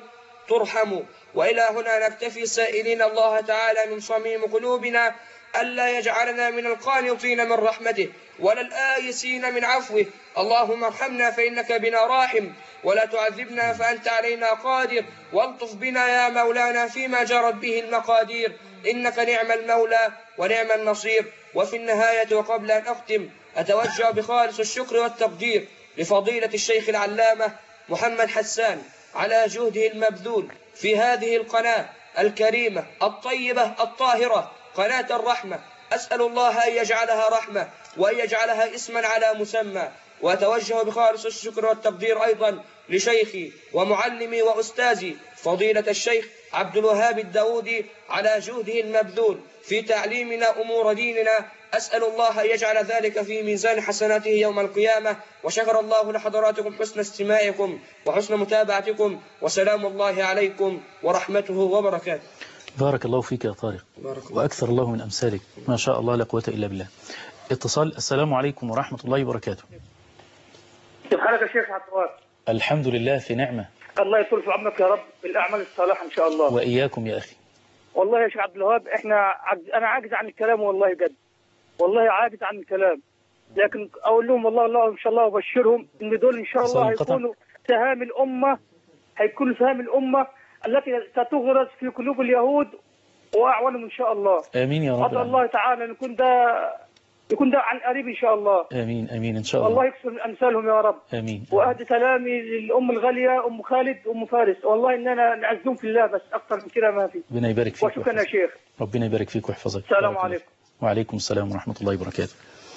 ترحم. وإلى هنا نكتفي سائلين الله تعالى من صميم قلوبنا ألا يجعلنا من القانطين من رحمته ولا الآيسين من عفوه. اللهم ارحمنا فإنك بنا راحم، ولا تعذبنا فأنت علينا قادر، والطف بنا يا مولانا فيما جرت به المقادير، إنك نعم المولى ونعم النصير. وفي النهاية وقبل أن أختم أتوجه بخالص الشكر والتقدير لفضيلة الشيخ العلامة محمد حسان على جهده المبذول في هذه القناة الكريمة الطيبة الطاهرة قناة الرحمة. أسأل الله أن يجعلها رحمة وأن يجعلها اسما على مسمى. وأتوجه بخالص الشكر والتقدير أيضا لشيخي ومعلمي وأستاذي فضيلة الشيخ عبد الوهاب الداودي على جهده المبذول في تعليمنا أمور ديننا. أسأل الله أن يجعل ذلك في ميزان حسناته يوم القيامة. وشكر الله لحضراتكم حسن استماعكم وحسن متابعتكم، وسلام الله عليكم ورحمته وبركاته. بارك الله فيك يا طارق، وأكثر الله من أمثالك، ما شاء الله لا قوة إلا بالله. اتصال. السلام عليكم ورحمة الله وبركاته. كيف حالك يا شيخ عبد الوهاب؟ الحمد لله في نعمة. الله يطول في عمرك يا رب بالأعمال الصالحة إن شاء الله. وإياكم يا أخي. والله يا شيخ عبد الوهاب إحنا عجز، أنا عاجز عن الكلام والله جد، والله عاجز عن الكلام، لكن أقول لهم والله الله إن شاء الله وبشرهم إن دول إن شاء الله هيكونوا سهام الأمة، هيكونوا سهام الأمة التي ستغرس في قلوب اليهود وأعوانهم إن شاء الله. آمين يا رب. أسأل الله تعالى أن يكون ده يكون ده عن قريب إن شاء الله. آمين آمين إن شاء الله. والله يكسر من أمثالهم يا رب. آمين. وأهدي سلامي للأم الغالية أم خالد أم فارس، والله إننا نعزهم في الله بس أكثر من كده ما في. ربنا يبارك فيك. وشكرا يا شيخ. ربنا يبارك فيك ويحفظك. السلام عليكم. وعليكم السلام ورحمة الله وبركاته.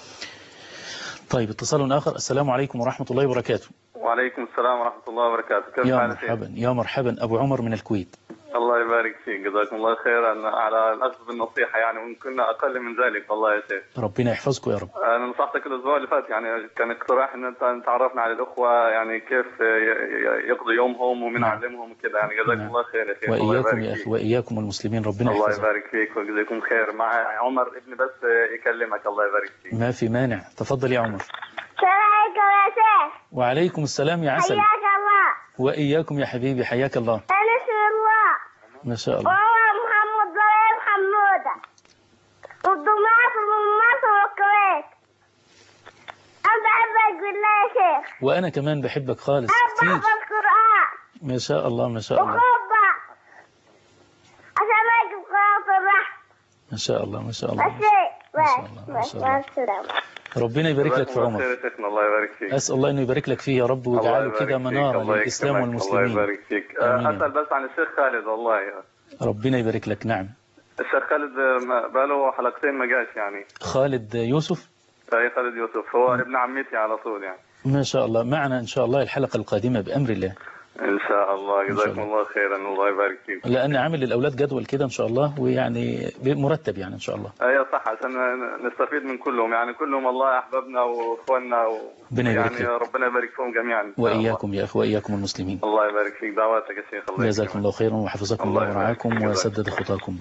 طيب اتصال آخر. السلام عليكم ورحمة الله وبركاته. وعليكم السلام ورحمة الله وبركاته. كيف يا حالك؟ مرحبا يا مرحبا أبو عمر من الكويت. الله يبارك فيك، جزاكم الله خيرا على الأخذ بالنصيحة، يعني وإن كنا أقل من ذلك والله يا شيخ. ربنا يحفظكم يا رب. أنا نصحتك الأسبوع اللي فات، يعني كان اقتراح إن أنت تعرفنا على الأخوة يعني كيف يقضوا يومهم ومن نعلمهم وكذا، يعني جزاكم الله خير يا شيخ. وإياكم يا أخي وإياكم المسلمين ربنا يحفظك. الله يبارك فيك ويجزيكم خير. مع عمر ابني بس يكلمك. الله يبارك فيك. ما في مانع، تفضل يا عمر. السلام عليكم يا شيخ. وعليكم السلام يا عسل. حياك الله. وإياكم يا حبيبي حياك الله. أنا اسمي الله. ما شاء الله. وهو محمد ضريب حمودة والضماط من مصر والكويت. أنا بحبك بالله يا شيخ. وأنا كمان بحبك خالص كتير. بحب القرآن. ما شاء الله ما شاء الله. وخبة أسمعك بقراءة الرحمة. ما شاء الله ما شاء الله. ما شاء الله ما شاء الله. ربنا يبارك لك في عمر. الله يبارك فيك. أسأل الله إنه يبارك لك فيه يا رب ويجعله كده منارة للإسلام والمسلمين. الله يبارك فيك. أسأل بس عن الشيخ خالد والله. ربنا يبارك لك. نعم. الشيخ خالد بقاله حلقتين ما جاش يعني. خالد يوسف. أي خالد يوسف هو م. ابن عمتي على طول يعني. ما شاء الله. معنا إن شاء الله الحلقة القادمة بأمر الله. إن شاء الله. جزاكم الله خيرا. الله يبارك فيك. لأن عامل للأولاد جدول كده إن شاء الله، ويعني مرتب يعني إن شاء الله. أيوة صح، عشان نستفيد من كلهم، يعني كلهم الله أحبابنا وإخواننا و... يعني ربنا يبارك فيهم جميعا. وإياكم يا أخي وإياكم المسلمين. الله يبارك فيك. دعواتك يا شيخ. الله جزاكم الله خيرا وحفظكم الله ورعاكم وسدد خطاكم.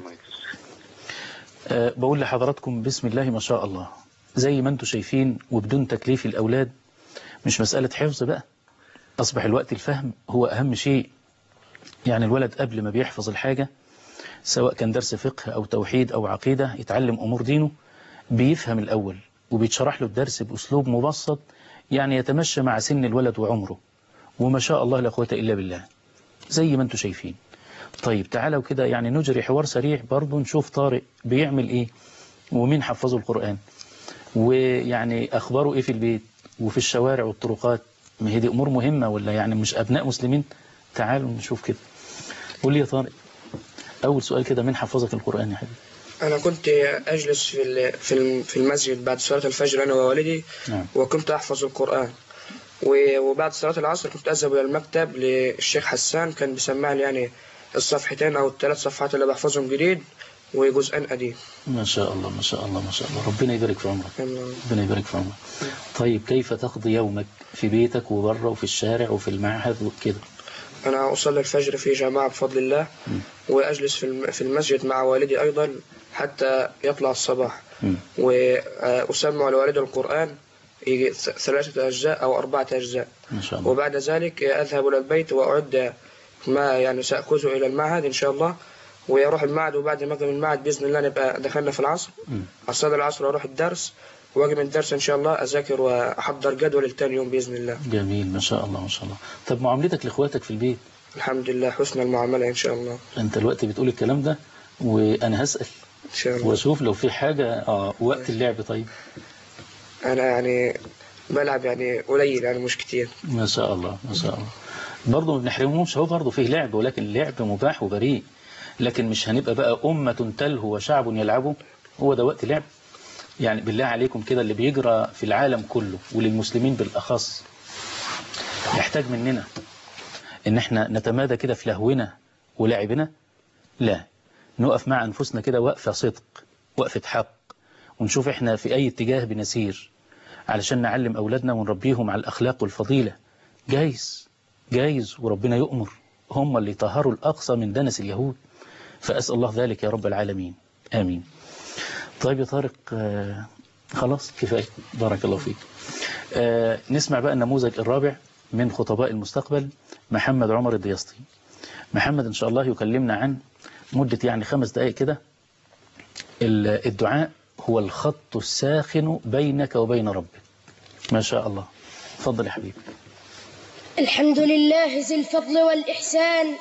أه بقول لحضراتكم بسم الله ما شاء الله، زي ما انتم شايفين وبدون تكليف الأولاد، مش مسألة حفظ بقى، أصبح الوقت الفهم هو أهم شيء. يعني الولد قبل ما بيحفظ الحاجة سواء كان درس فقه أو توحيد أو عقيدة يتعلم أمور دينه، بيفهم الأول وبيتشرح له الدرس بأسلوب مبسط يعني يتمشى مع سن الولد وعمره، وما شاء الله لا قوة إلا بالله زي ما انتم شايفين. طيب تعالوا كده يعني نجري حوار سريع برضو نشوف طارق بيعمل إيه ومين حفظه القرآن ويعني أخباره إيه في البيت وفي الشوارع والطرقات. ما هي دي أمور مهمة ولا يعني مش أبناء مسلمين؟ تعالوا نشوف كده. قول لي يا طارق أول سؤال كده، مين حفظك القرآن يا حبيبي؟ أنا كنت أجلس في في في المسجد بعد صلاة الفجر أنا ووالدي. نعم. وكنت أحفظ القرآن، وبعد صلاة العصر كنت أذهب إلى المكتب للشيخ حسان، كان بيسمع لي يعني الصفحتين أو الثلاث صفحات اللي بحفظهم جديد وجزءان قديم. ما شاء الله ما شاء الله ما شاء الله. ربنا يبارك في عمرك. ربنا يبارك في عمرك. طيب كيف تقضي يومك في بيتك وبره وفي الشارع وفي المعهد وكده؟ أنا أصلي الفجر في جماعة بفضل الله، م. وأجلس في المسجد مع والدي أيضا حتى يطلع الصباح، م. وأسمع لوالدي القرآن ثلاثة أجزاء أو أربعة أجزاء. ما شاء الله. وبعد ذلك أذهب إلى البيت وأعد ما يعني سأخذه إلى المعهد إن شاء الله، ويروح المعهد، وبعد ما أجي من المعهد بإذن الله نبقى دخلنا في العصر. أصلي العصر وأروح الدرس، وأجي من الدرس إن شاء الله أذاكر وأحضر جدول التاني يوم بإذن الله. جميل ما شاء الله ما شاء الله. طب معاملتك لإخواتك في البيت؟ الحمد لله حسن المعاملة إن شاء الله. أنت الوقت بتقول الكلام ده وأنا هسأل إن شاء الله، وأشوف لو في حاجة آه وقت اللعب. طيب أنا يعني بلعب يعني قليل يعني مش كتير. ما شاء الله ما شاء الله. برضه ما بنحرمهمش، هو برضه فيه لعب، ولكن اللعب مباح وبريء، لكن مش هنبقى بقى أمة تلهو وشعب يلعبه. هو ده وقت لعب يعني. بالله عليكم كده اللي بيجرى في العالم كله وللمسلمين بالأخص يحتاج مننا إن احنا نتمادى كده في لهونا ولعبنا؟ لا، نقف مع أنفسنا كده وقفة صدق، وقفة حق، ونشوف احنا في أي اتجاه بنسير علشان نعلم أولادنا ونربيهم على الأخلاق والفضيلة. جايز جايز وربنا يؤمر هم اللي طهروا الأقصى من دنس اليهود، فأسأل الله ذلك يا رب العالمين، آمين. طيب يا طارق آه خلاص كفاية، بارك الله فيك. آه نسمع بقى النموذج الرابع من خطباء المستقبل، محمد عمر الدياسطي. محمد إن شاء الله يكلمنا عن مدة يعني خمس دقائق كده. الدعاء هو الخط الساخن بينك وبين ربك. ما شاء الله، تفضل يا حبيبي. الحمد لله ذي الفضل والإحسان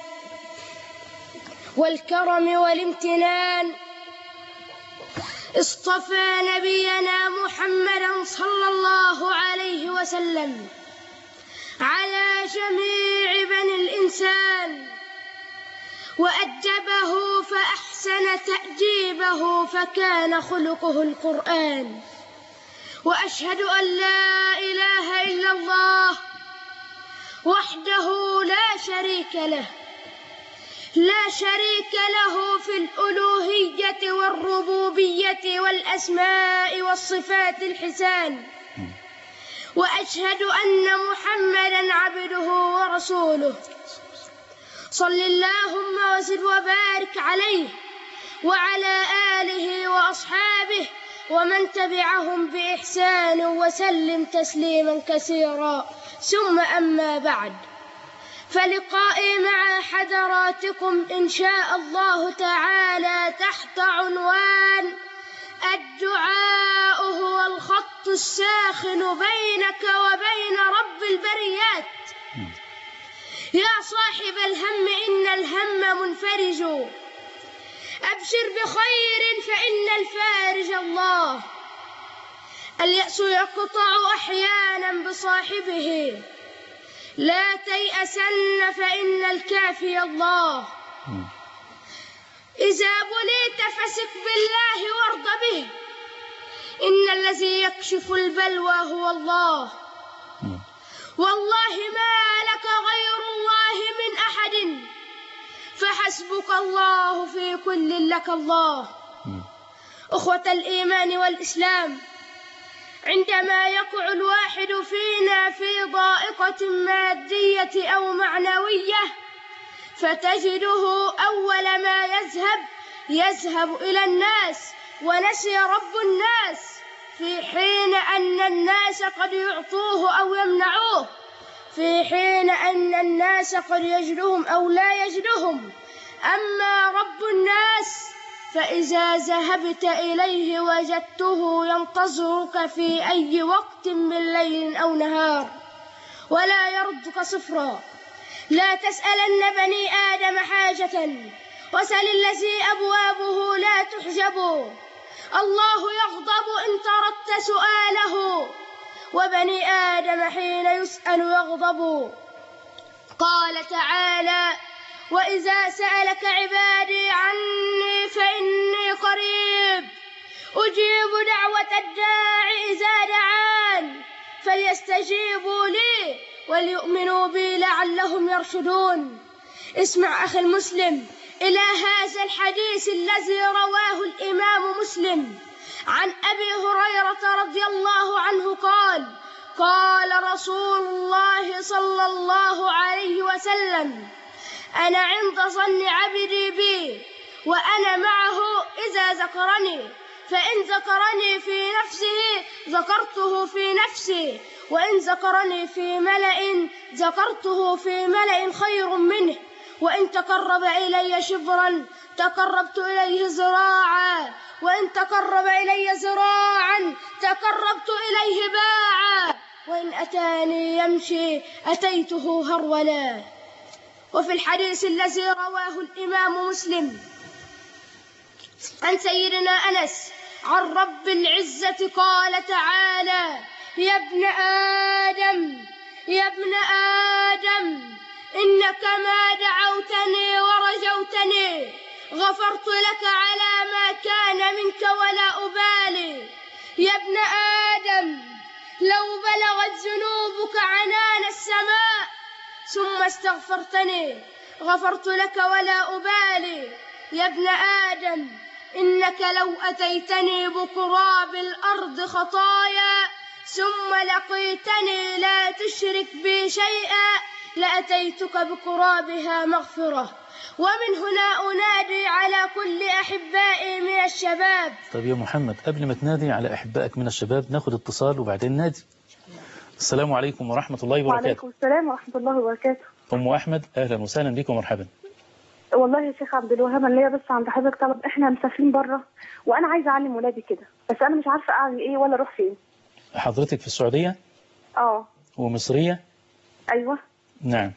والكرم والامتنان، اصطفى نبينا محمدا صلى الله عليه وسلم على جميع بني الإنسان، وأدبه فأحسن تأديبه فكان خلقه القرآن. وأشهد أن لا إله إلا الله وحده لا شريك له، لا شريك له في الألوهية والربوبية والأسماء والصفات الحسان. وأشهد أن محمدا عبده ورسوله، صل اللهم وزد وبارك عليه وعلى آله وأصحابه ومن تبعهم بإحسان وسلم تسليما كثيرا. ثم أما بعد، فلقائي مع حضراتكم إن شاء الله تعالى تحت عنوان الدعاء هو الخط الساخن بينك وبين رب البريات. يا صاحب الهم إن الهم منفرج، أبشر بخير فإن الفارج الله. اليأس يقطع أحيانا بصاحبه، لا تيأسن فإن الكافي الله. إذا بليت فثق بالله وارض به، إن الذي يكشف البلوى هو الله. والله ما لك غير الله من أحد، فحسبك الله في كل لك الله. أخوة الإيمان والإسلام، عندما يقع الواحد فينا في ضائقة مادية أو معنوية، فتجده أول ما يذهب يذهب إلى الناس ونسي رب الناس، في حين أن الناس قد يعطوه أو يمنعوه، في حين أن الناس قد يجدهم أو لا يجدهم. أما رب الناس فإذا ذهبت إليه وجدته ينتظرك في أي وقت من ليل أو نهار ولا يردك صفرا. لا تسألن بني آدم حاجة وسل الذي أبوابه لا تحجب. الله يغضب إن تردت سؤاله، وبني آدم حين يسأل يغضب. قال تعالى: وإذا سألك عبادي عني فإني قريب أجيب دعوة الداع إذا دعان، فليستجيبوا لي وليؤمنوا بي لعلهم يرشدون. اسمع أخي المسلم إلى هذا الحديث الذي رواه الإمام مسلم عن أبي هريرة رضي الله عنه قال: قال رسول الله صلى الله عليه وسلم: أنا عند ظن عبدي بي وأنا معه إذا ذكرني، فإن ذكرني في نفسه ذكرته في نفسي، وإن ذكرني في ملأ ذكرته في ملأ خير منه، وإن تقرب إلي شبرا تقربت إليه ذراعا وإن تقرب إلي ذراعا تقربت إليه باعا وإن أتاني يمشي أتيته هرولا. وفي الحديث الذي رواه الإمام مسلم عن سيدنا أنس عن رب العزة قال تعالى: يا ابن آدم يا ابن آدم إنك ما دعوتني ورجوتني غفرت لك على ما كان منك ولا أبالي. يا ابن آدم لو بلغت ذنوبك عنان السماء ثم استغفرتني غفرت لك ولا أبالي. يا ابن آدم إنك لو أتيتني بقراب الأرض خطايا ثم لقيتني لا تشرك بي شيئا لأتيتك بقرابها مغفرة. ومن هنا أنادي على كل أحبائي من الشباب. طيب يا محمد، قبل ما تنادي على أحبائك من الشباب ناخد اتصال وبعدين نادي. السلام عليكم ورحمة الله وبركاته. وعليكم السلام ورحمة الله وبركاته. أم أحمد أهلا وسهلا بكم ومرحبا. والله يا شيخ عبد الوهاب أنا ليا بس عند حضرتك طلب، إحنا مسافرين بره وأنا عايزة أعلم ولادي كده، بس أنا مش عارفة أعمل إيه ولا أروح فين. حضرتك في السعودية؟ آه. ومصرية؟ أيوه. نعم.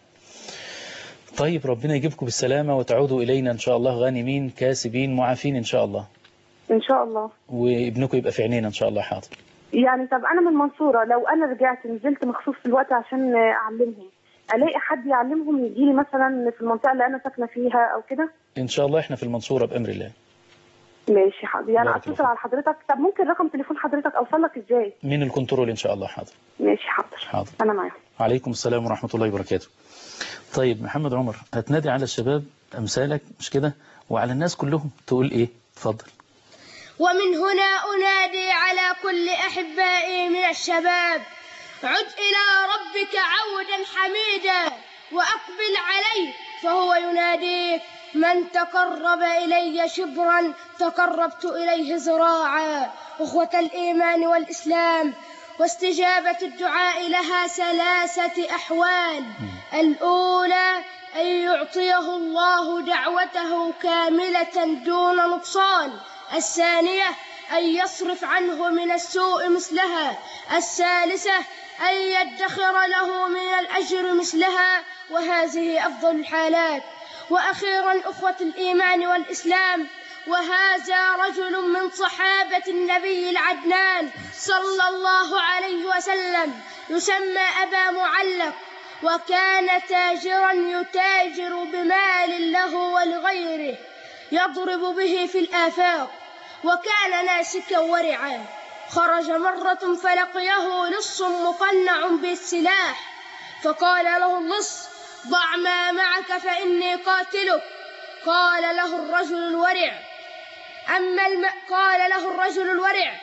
طيب ربنا يجيبكم بالسلامة وتعودوا إلينا إن شاء الله غانمين كاسبين معافين إن شاء الله. إن شاء الله. وابنكم يبقى في عينينا إن شاء الله. حاضر. يعني طب أنا من المنصورة، لو أنا رجعت نزلت مخصوص في الوقت عشان أعلمهم، ألاقي حد يعلمهم يجي لي مثلا في المنطقة اللي أنا ساكنة فيها أو كده؟ إن شاء الله إحنا في المنصورة بأمر الله. ماشي حاضر. يعني أتصل على حضرتك. طب ممكن رقم تليفون حضرتك أوصل لك إزاي؟ من الكنترول إن شاء الله. حاضر. ماشي حاضر. حاضر. أنا معاك. عليكم السلام ورحمة الله وبركاته. طيب محمد عمر، هتنادي على الشباب أمثالك مش كده وعلى الناس كلهم تقول إيه؟ اتفضل. ومن هنا أنادي على كل أحبائي من الشباب: عد إلى ربك عودا حميدا وأقبل عليه فهو يناديك. من تقرب إلي شبرا تقربت إليه ذراعا. أخوة الإيمان والإسلام، واستجابة الدعاء لها ثلاثة أحوال. الأولى أن يعطيه الله دعوته كاملة دون نقصان. الثانية أن يصرف عنه من السوء مثلها. الثالثة أن يدخر له من الأجر مثلها، وهذه أفضل الحالات. وأخيرا أخوة الإيمان والإسلام، وهذا رجل من صحابة النبي العدنان صلى الله عليه وسلم يسمى أبا معلق، وكان تاجرا يتاجر بمال له ولغيره يضرب به في الآفاق، وكان ناسكا ورعا. خرج مرة فلقيه لص مقنع بالسلاح، فقال له اللص: ضع ما معك فإني قاتلك. قال له الرجل الورع: أما الم... قال له الرجل الورع: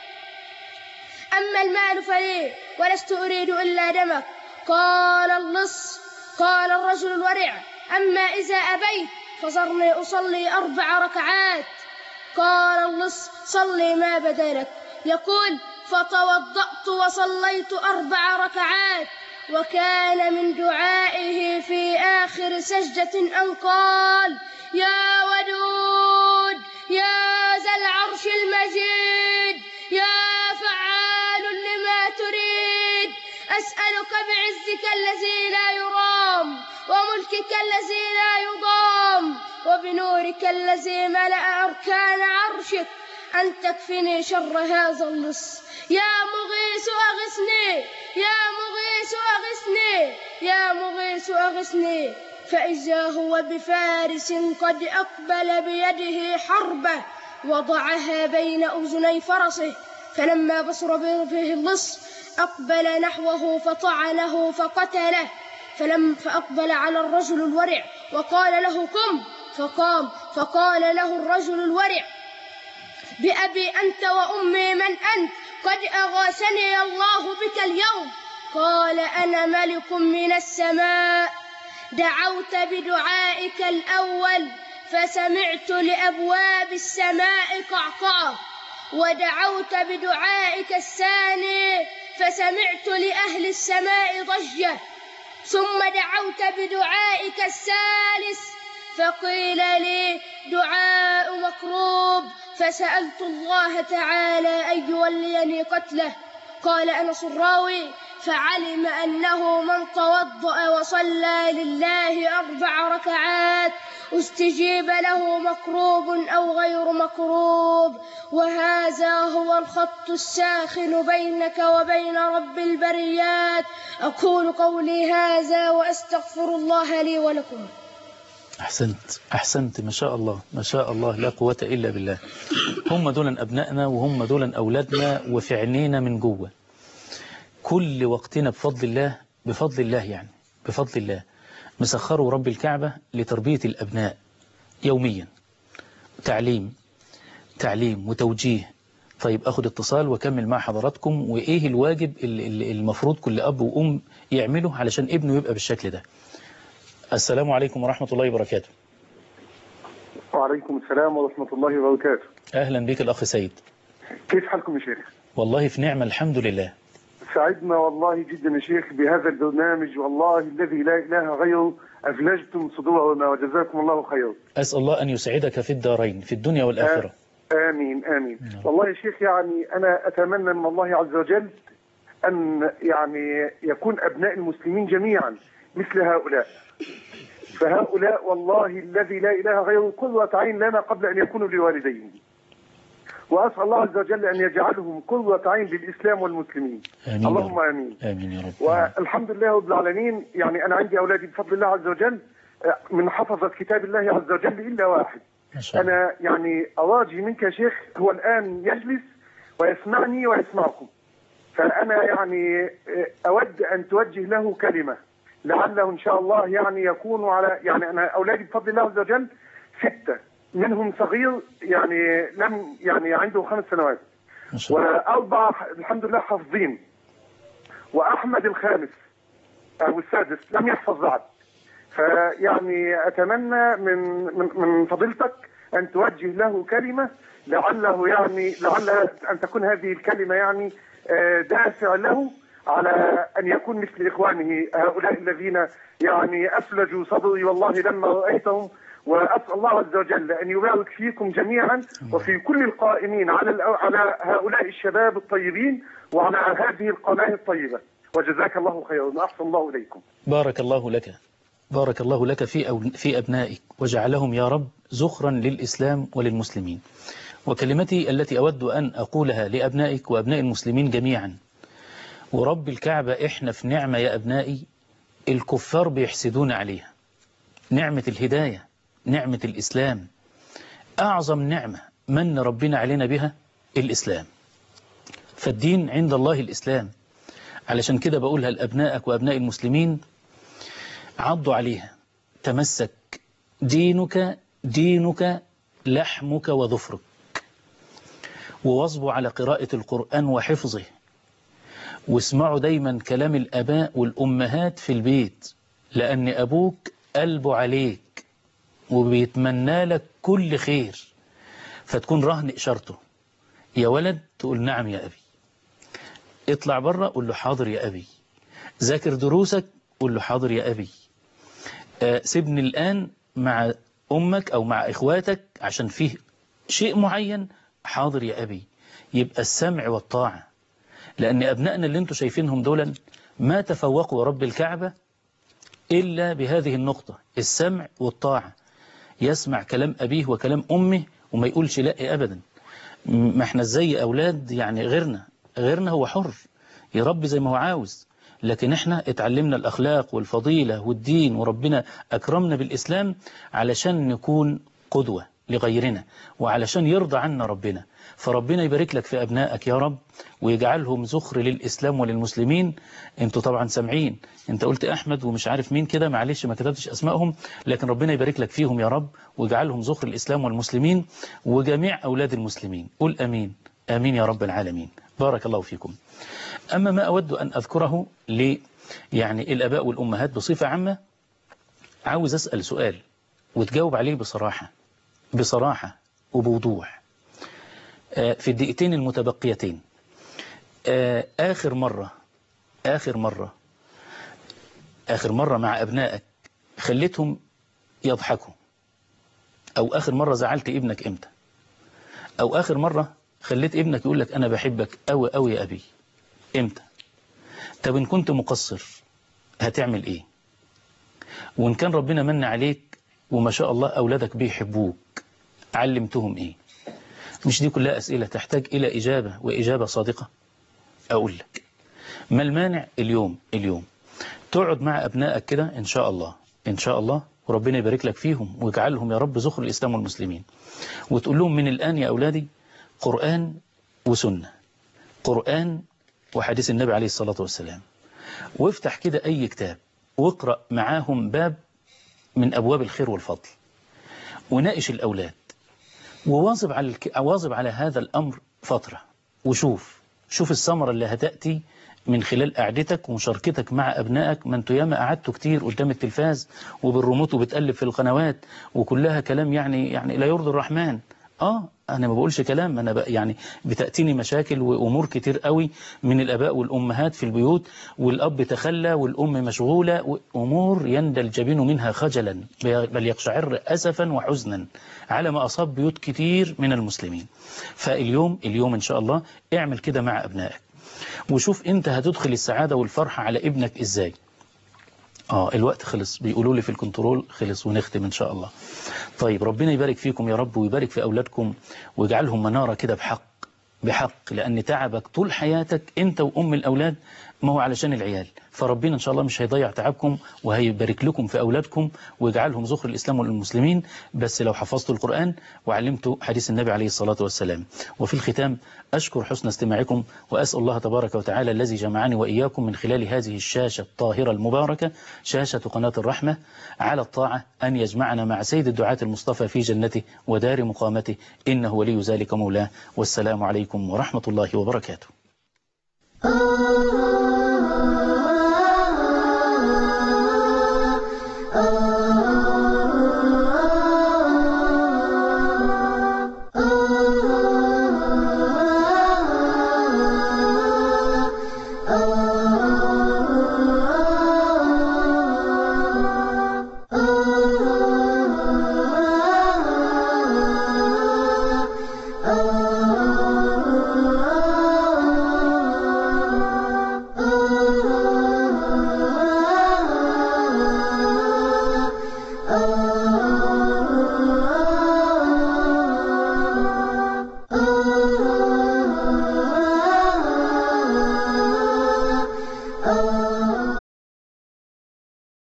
أما المال فلي ولست أريد إلا دمك. قال اللص قال الرجل الورع: أما إذا أبيت فذرني أصلي أربع ركعات. قال اللص: صلي ما بدلك. يقول: فتوضأت وصليت أربع ركعات، وكان من دعائه في آخر سجدة أن قال: يا ودود يا ذا العرش المجيد يا فعال لما تريد، أسألك بعزك الذي لا يرام وملكك الذي لا يضام وبنورك الذي ملأ أركان عرشك أن تكفني شر هذا اللص. يا مغيث أغثني يا مغيث أغثني يا مغيث أغثني. فإذا هو بفارس قد أقبل بيده حربة وضعها بين أذني فرسه، فلما بصر به اللص أقبل نحوه فطعنه فقتله. فلم فأقبل على الرجل الورع وقال له: قم. فقام. فقال له الرجل الورع: بأبي أنت وأمي من أنت؟ قد أغاثني الله بك اليوم. قال: أنا ملك من السماء، دعوت بدعائك الأول فسمعت لأبواب السماء قعقعة، ودعوت بدعائك الثاني فسمعت لأهل السماء ضجة، ثم دعوت بدعائك الثالث فقيل لي دعاء مكروب، فسألت الله تعالى أن يوليني قتله. قال أنس الراوي: فعلم أنه من توضأ وصلى لله أربع ركعات استجيب له مكروب أو غير مكروب. وهذا هو الخط الساخن بينك وبين رب البريات. أقول قولي هذا وأستغفر الله لي ولكم. أحسنت أحسنت، ما شاء الله ما شاء الله، لا قوة إلا بالله. هم دول أبنائنا وهم دول أولادنا وفي عينينا من جوه. كل وقتنا بفضل الله بفضل الله يعني بفضل الله مسخروا رب الكعبة لتربية الأبناء يوميا، تعليم تعليم وتوجيه. طيب أخذ اتصال وكمل مع حضراتكم وإيه الواجب اللي المفروض كل أب وأم يعمله علشان ابنه يبقى بالشكل ده. السلام عليكم ورحمة الله وبركاته. وعليكم السلام ورحمة الله وبركاته. أهلا بك الأخ سيد. كيف حالكم يا شيخ؟ والله في نعمة الحمد لله. سعدنا والله جدا يا شيخ بهذا البرنامج، والله الذي لا إله غيره أفلجتم صدورنا وجزاكم الله خيرا. أسأل الله أن يسعدك في الدارين في الدنيا والآخرة. آمين آمين. والله يا شيخ يعني أنا أتمنى من الله عز وجل أن يعني يكون أبناء المسلمين جميعا مثل هؤلاء. فهؤلاء والله الذي لا إله غيره قرة عين لنا قبل أن يكونوا لوالديهم، وأسأل الله عز وجل أن يجعلهم قرة عين للإسلام والمسلمين. آمين اللهم آمين. آمين يا رب. والحمد لله رب العالمين. يعني أنا عندي أولادي بفضل الله عز وجل من حفظة كتاب الله عز وجل إلا واحد. أنا يعني أراجي منك يا شيخ هو الآن يجلس ويسمعني ويسمعكم، فأنا يعني أود أن توجه له كلمة لعله إن شاء الله يعني يكون على يعني أنا أولادي بفضل الله عز وجل ستة، منهم صغير يعني لم يعني عنده خمس سنوات، وأربعة الحمد لله حافظين، وأحمد الخامس أو السادس لم يحفظ بعد. فيعني أتمنى من من من فضيلتك أن توجه له كلمة لعله يعني لعل أن تكون هذه الكلمة يعني دافع له على أن يكون مثل إخوانه هؤلاء الذين يعني أفلجوا صدري والله لما رأيتهم. وأسأل الله عز وجل أن يبارك فيكم جميعا وفي كل القائمين على على هؤلاء الشباب الطيبين وعلى هذه القناة الطيبة، وجزاك الله خيرا وأحسن الله إليكم. بارك الله لك بارك الله لك في أو في أبنائك وجعلهم يا رب زخرا للإسلام وللمسلمين. وكلمتي التي أود أن أقولها لأبنائك وأبناء المسلمين جميعا: ورب الكعبة إحنا في نعمة يا أبنائي الكفار بيحسدون عليها، نعمة الهداية، نعمة الإسلام، أعظم نعمة من ربنا علينا بها الإسلام. فالدين عند الله الإسلام. علشان كده بقولها لأبنائك وأبناء المسلمين: عضوا عليها، تمسك، دينك دينك لحمك وظفرك، وواظبوا على قراءة القرآن وحفظه، واسمعوا دايما كلام الآباء والأمهات في البيت، لأن أبوك قلبه عليك وبيتمنى لك كل خير، فتكون رهن إشارته. يا ولد تقول نعم يا أبي، اطلع بره قول له حاضر يا أبي، ذاكر دروسك قول له حاضر يا أبي، آه سيبني الآن مع أمك أو مع إخواتك عشان فيه شيء معين، حاضر يا أبي. يبقى السمع والطاعة، لأن أبنائنا اللي انتوا شايفينهم دولا ما تفوقوا رب الكعبة إلا بهذه النقطة، السمع والطاعة. يسمع كلام أبيه وكلام أمه وما يقولش لا أبدا. ما احنا زي أولاد يعني غيرنا غيرنا هو حر يربي زي ما هو عاوز، لكن احنا اتعلمنا الأخلاق والفضيلة والدين، وربنا أكرمنا بالإسلام علشان نكون قدوة لغيرنا وعلشان يرضى عنا ربنا. فربنا يبارك لك في أبنائك يا رب ويجعلهم زخر للإسلام وللمسلمين. انتوا طبعا سامعين، انت قلت أحمد ومش عارف مين كده، معلش ما كتبتش أسمائهم، لكن ربنا يبارك لك فيهم يا رب ويجعلهم زخر الإسلام والمسلمين وجميع أولاد المسلمين. قل أمين آمين يا رب العالمين. بارك الله فيكم. أما ما أود أن أذكره ل يعني الآباء والأمهات بصفة عامة، عاوز أسأل سؤال وتجاوب عليه بصراحة بصراحة وبوضوح في الدقيقتين المتبقيتين. آخر مرة آخر مرة آخر مرة مع أبنائك خليتهم يضحكوا أو آخر مرة زعلت ابنك إمتى؟ أو آخر مرة خليت ابنك يقول لك أنا بحبك أوي أوي يا أبي إمتى؟ طب إن كنت مقصر هتعمل إيه؟ وإن كان ربنا من عليك وما شاء الله أولادك بيحبوك علمتهم إيه؟ مش دي كلها أسئلة تحتاج إلى إجابة وإجابة صادقة؟ أقول لك ما المانع اليوم اليوم تقعد مع أبنائك كده إن شاء الله إن شاء الله وربنا يبارك لك فيهم ويجعلهم يا رب ذخر الإسلام والمسلمين، وتقول لهم من الآن يا أولادي قرآن وسنة، قرآن وحديث النبي عليه الصلاة والسلام، وافتح كده أي كتاب واقرأ معاهم باب من أبواب الخير والفضل، وناقش الأولاد وواظب على الك... واظب على هذا الأمر فترة، وشوف شوف الثمرة اللي هتأتي من خلال قعدتك ومشاركتك مع أبنائك. ما انتوا ياما قعدتوا كتير قدام التلفاز وبالريموت وبتقلب في القنوات وكلها كلام يعني يعني لا يرضي الرحمن. آه أنا ما بقولش كلام، أنا بقى يعني بتأتيني مشاكل وأمور كتير قوي من الآباء والأمهات في البيوت، والأب تخلى والأم مشغولة، وأمور يندى الجبين منها خجلا بل يقشعر أسفا وحزنا على ما أصاب بيوت كتير من المسلمين. فاليوم اليوم إن شاء الله اعمل كده مع أبنائك وشوف أنت هتدخل السعادة والفرحة على ابنك إزاي. آه الوقت خلص، بيقولوا لي في الكنترول خلص، ونختم إن شاء الله. طيب ربنا يبارك فيكم يا رب ويبارك في أولادكم ويجعلهم منارة كده بحق بحق، لأن تعبك طول حياتك أنت وأم الأولاد ما هو علشان العيال، فربنا إن شاء الله مش هيضيع تعبكم وهيبارك لكم في أولادكم ويجعلهم ذخر الإسلام والمسلمين، بس لو حفظتوا القرآن وعلمتوا حديث النبي عليه الصلاة والسلام. وفي الختام أشكر حسن استماعكم وأسأل الله تبارك وتعالى الذي جمعني وإياكم من خلال هذه الشاشة الطاهرة المباركة شاشة قناة الرحمة على الطاعة أن يجمعنا مع سيد الدعاة المصطفى في جنته ودار مقامته، إنه ولي ذلك مولاه. والسلام عليكم ورحمة الله وبركاته.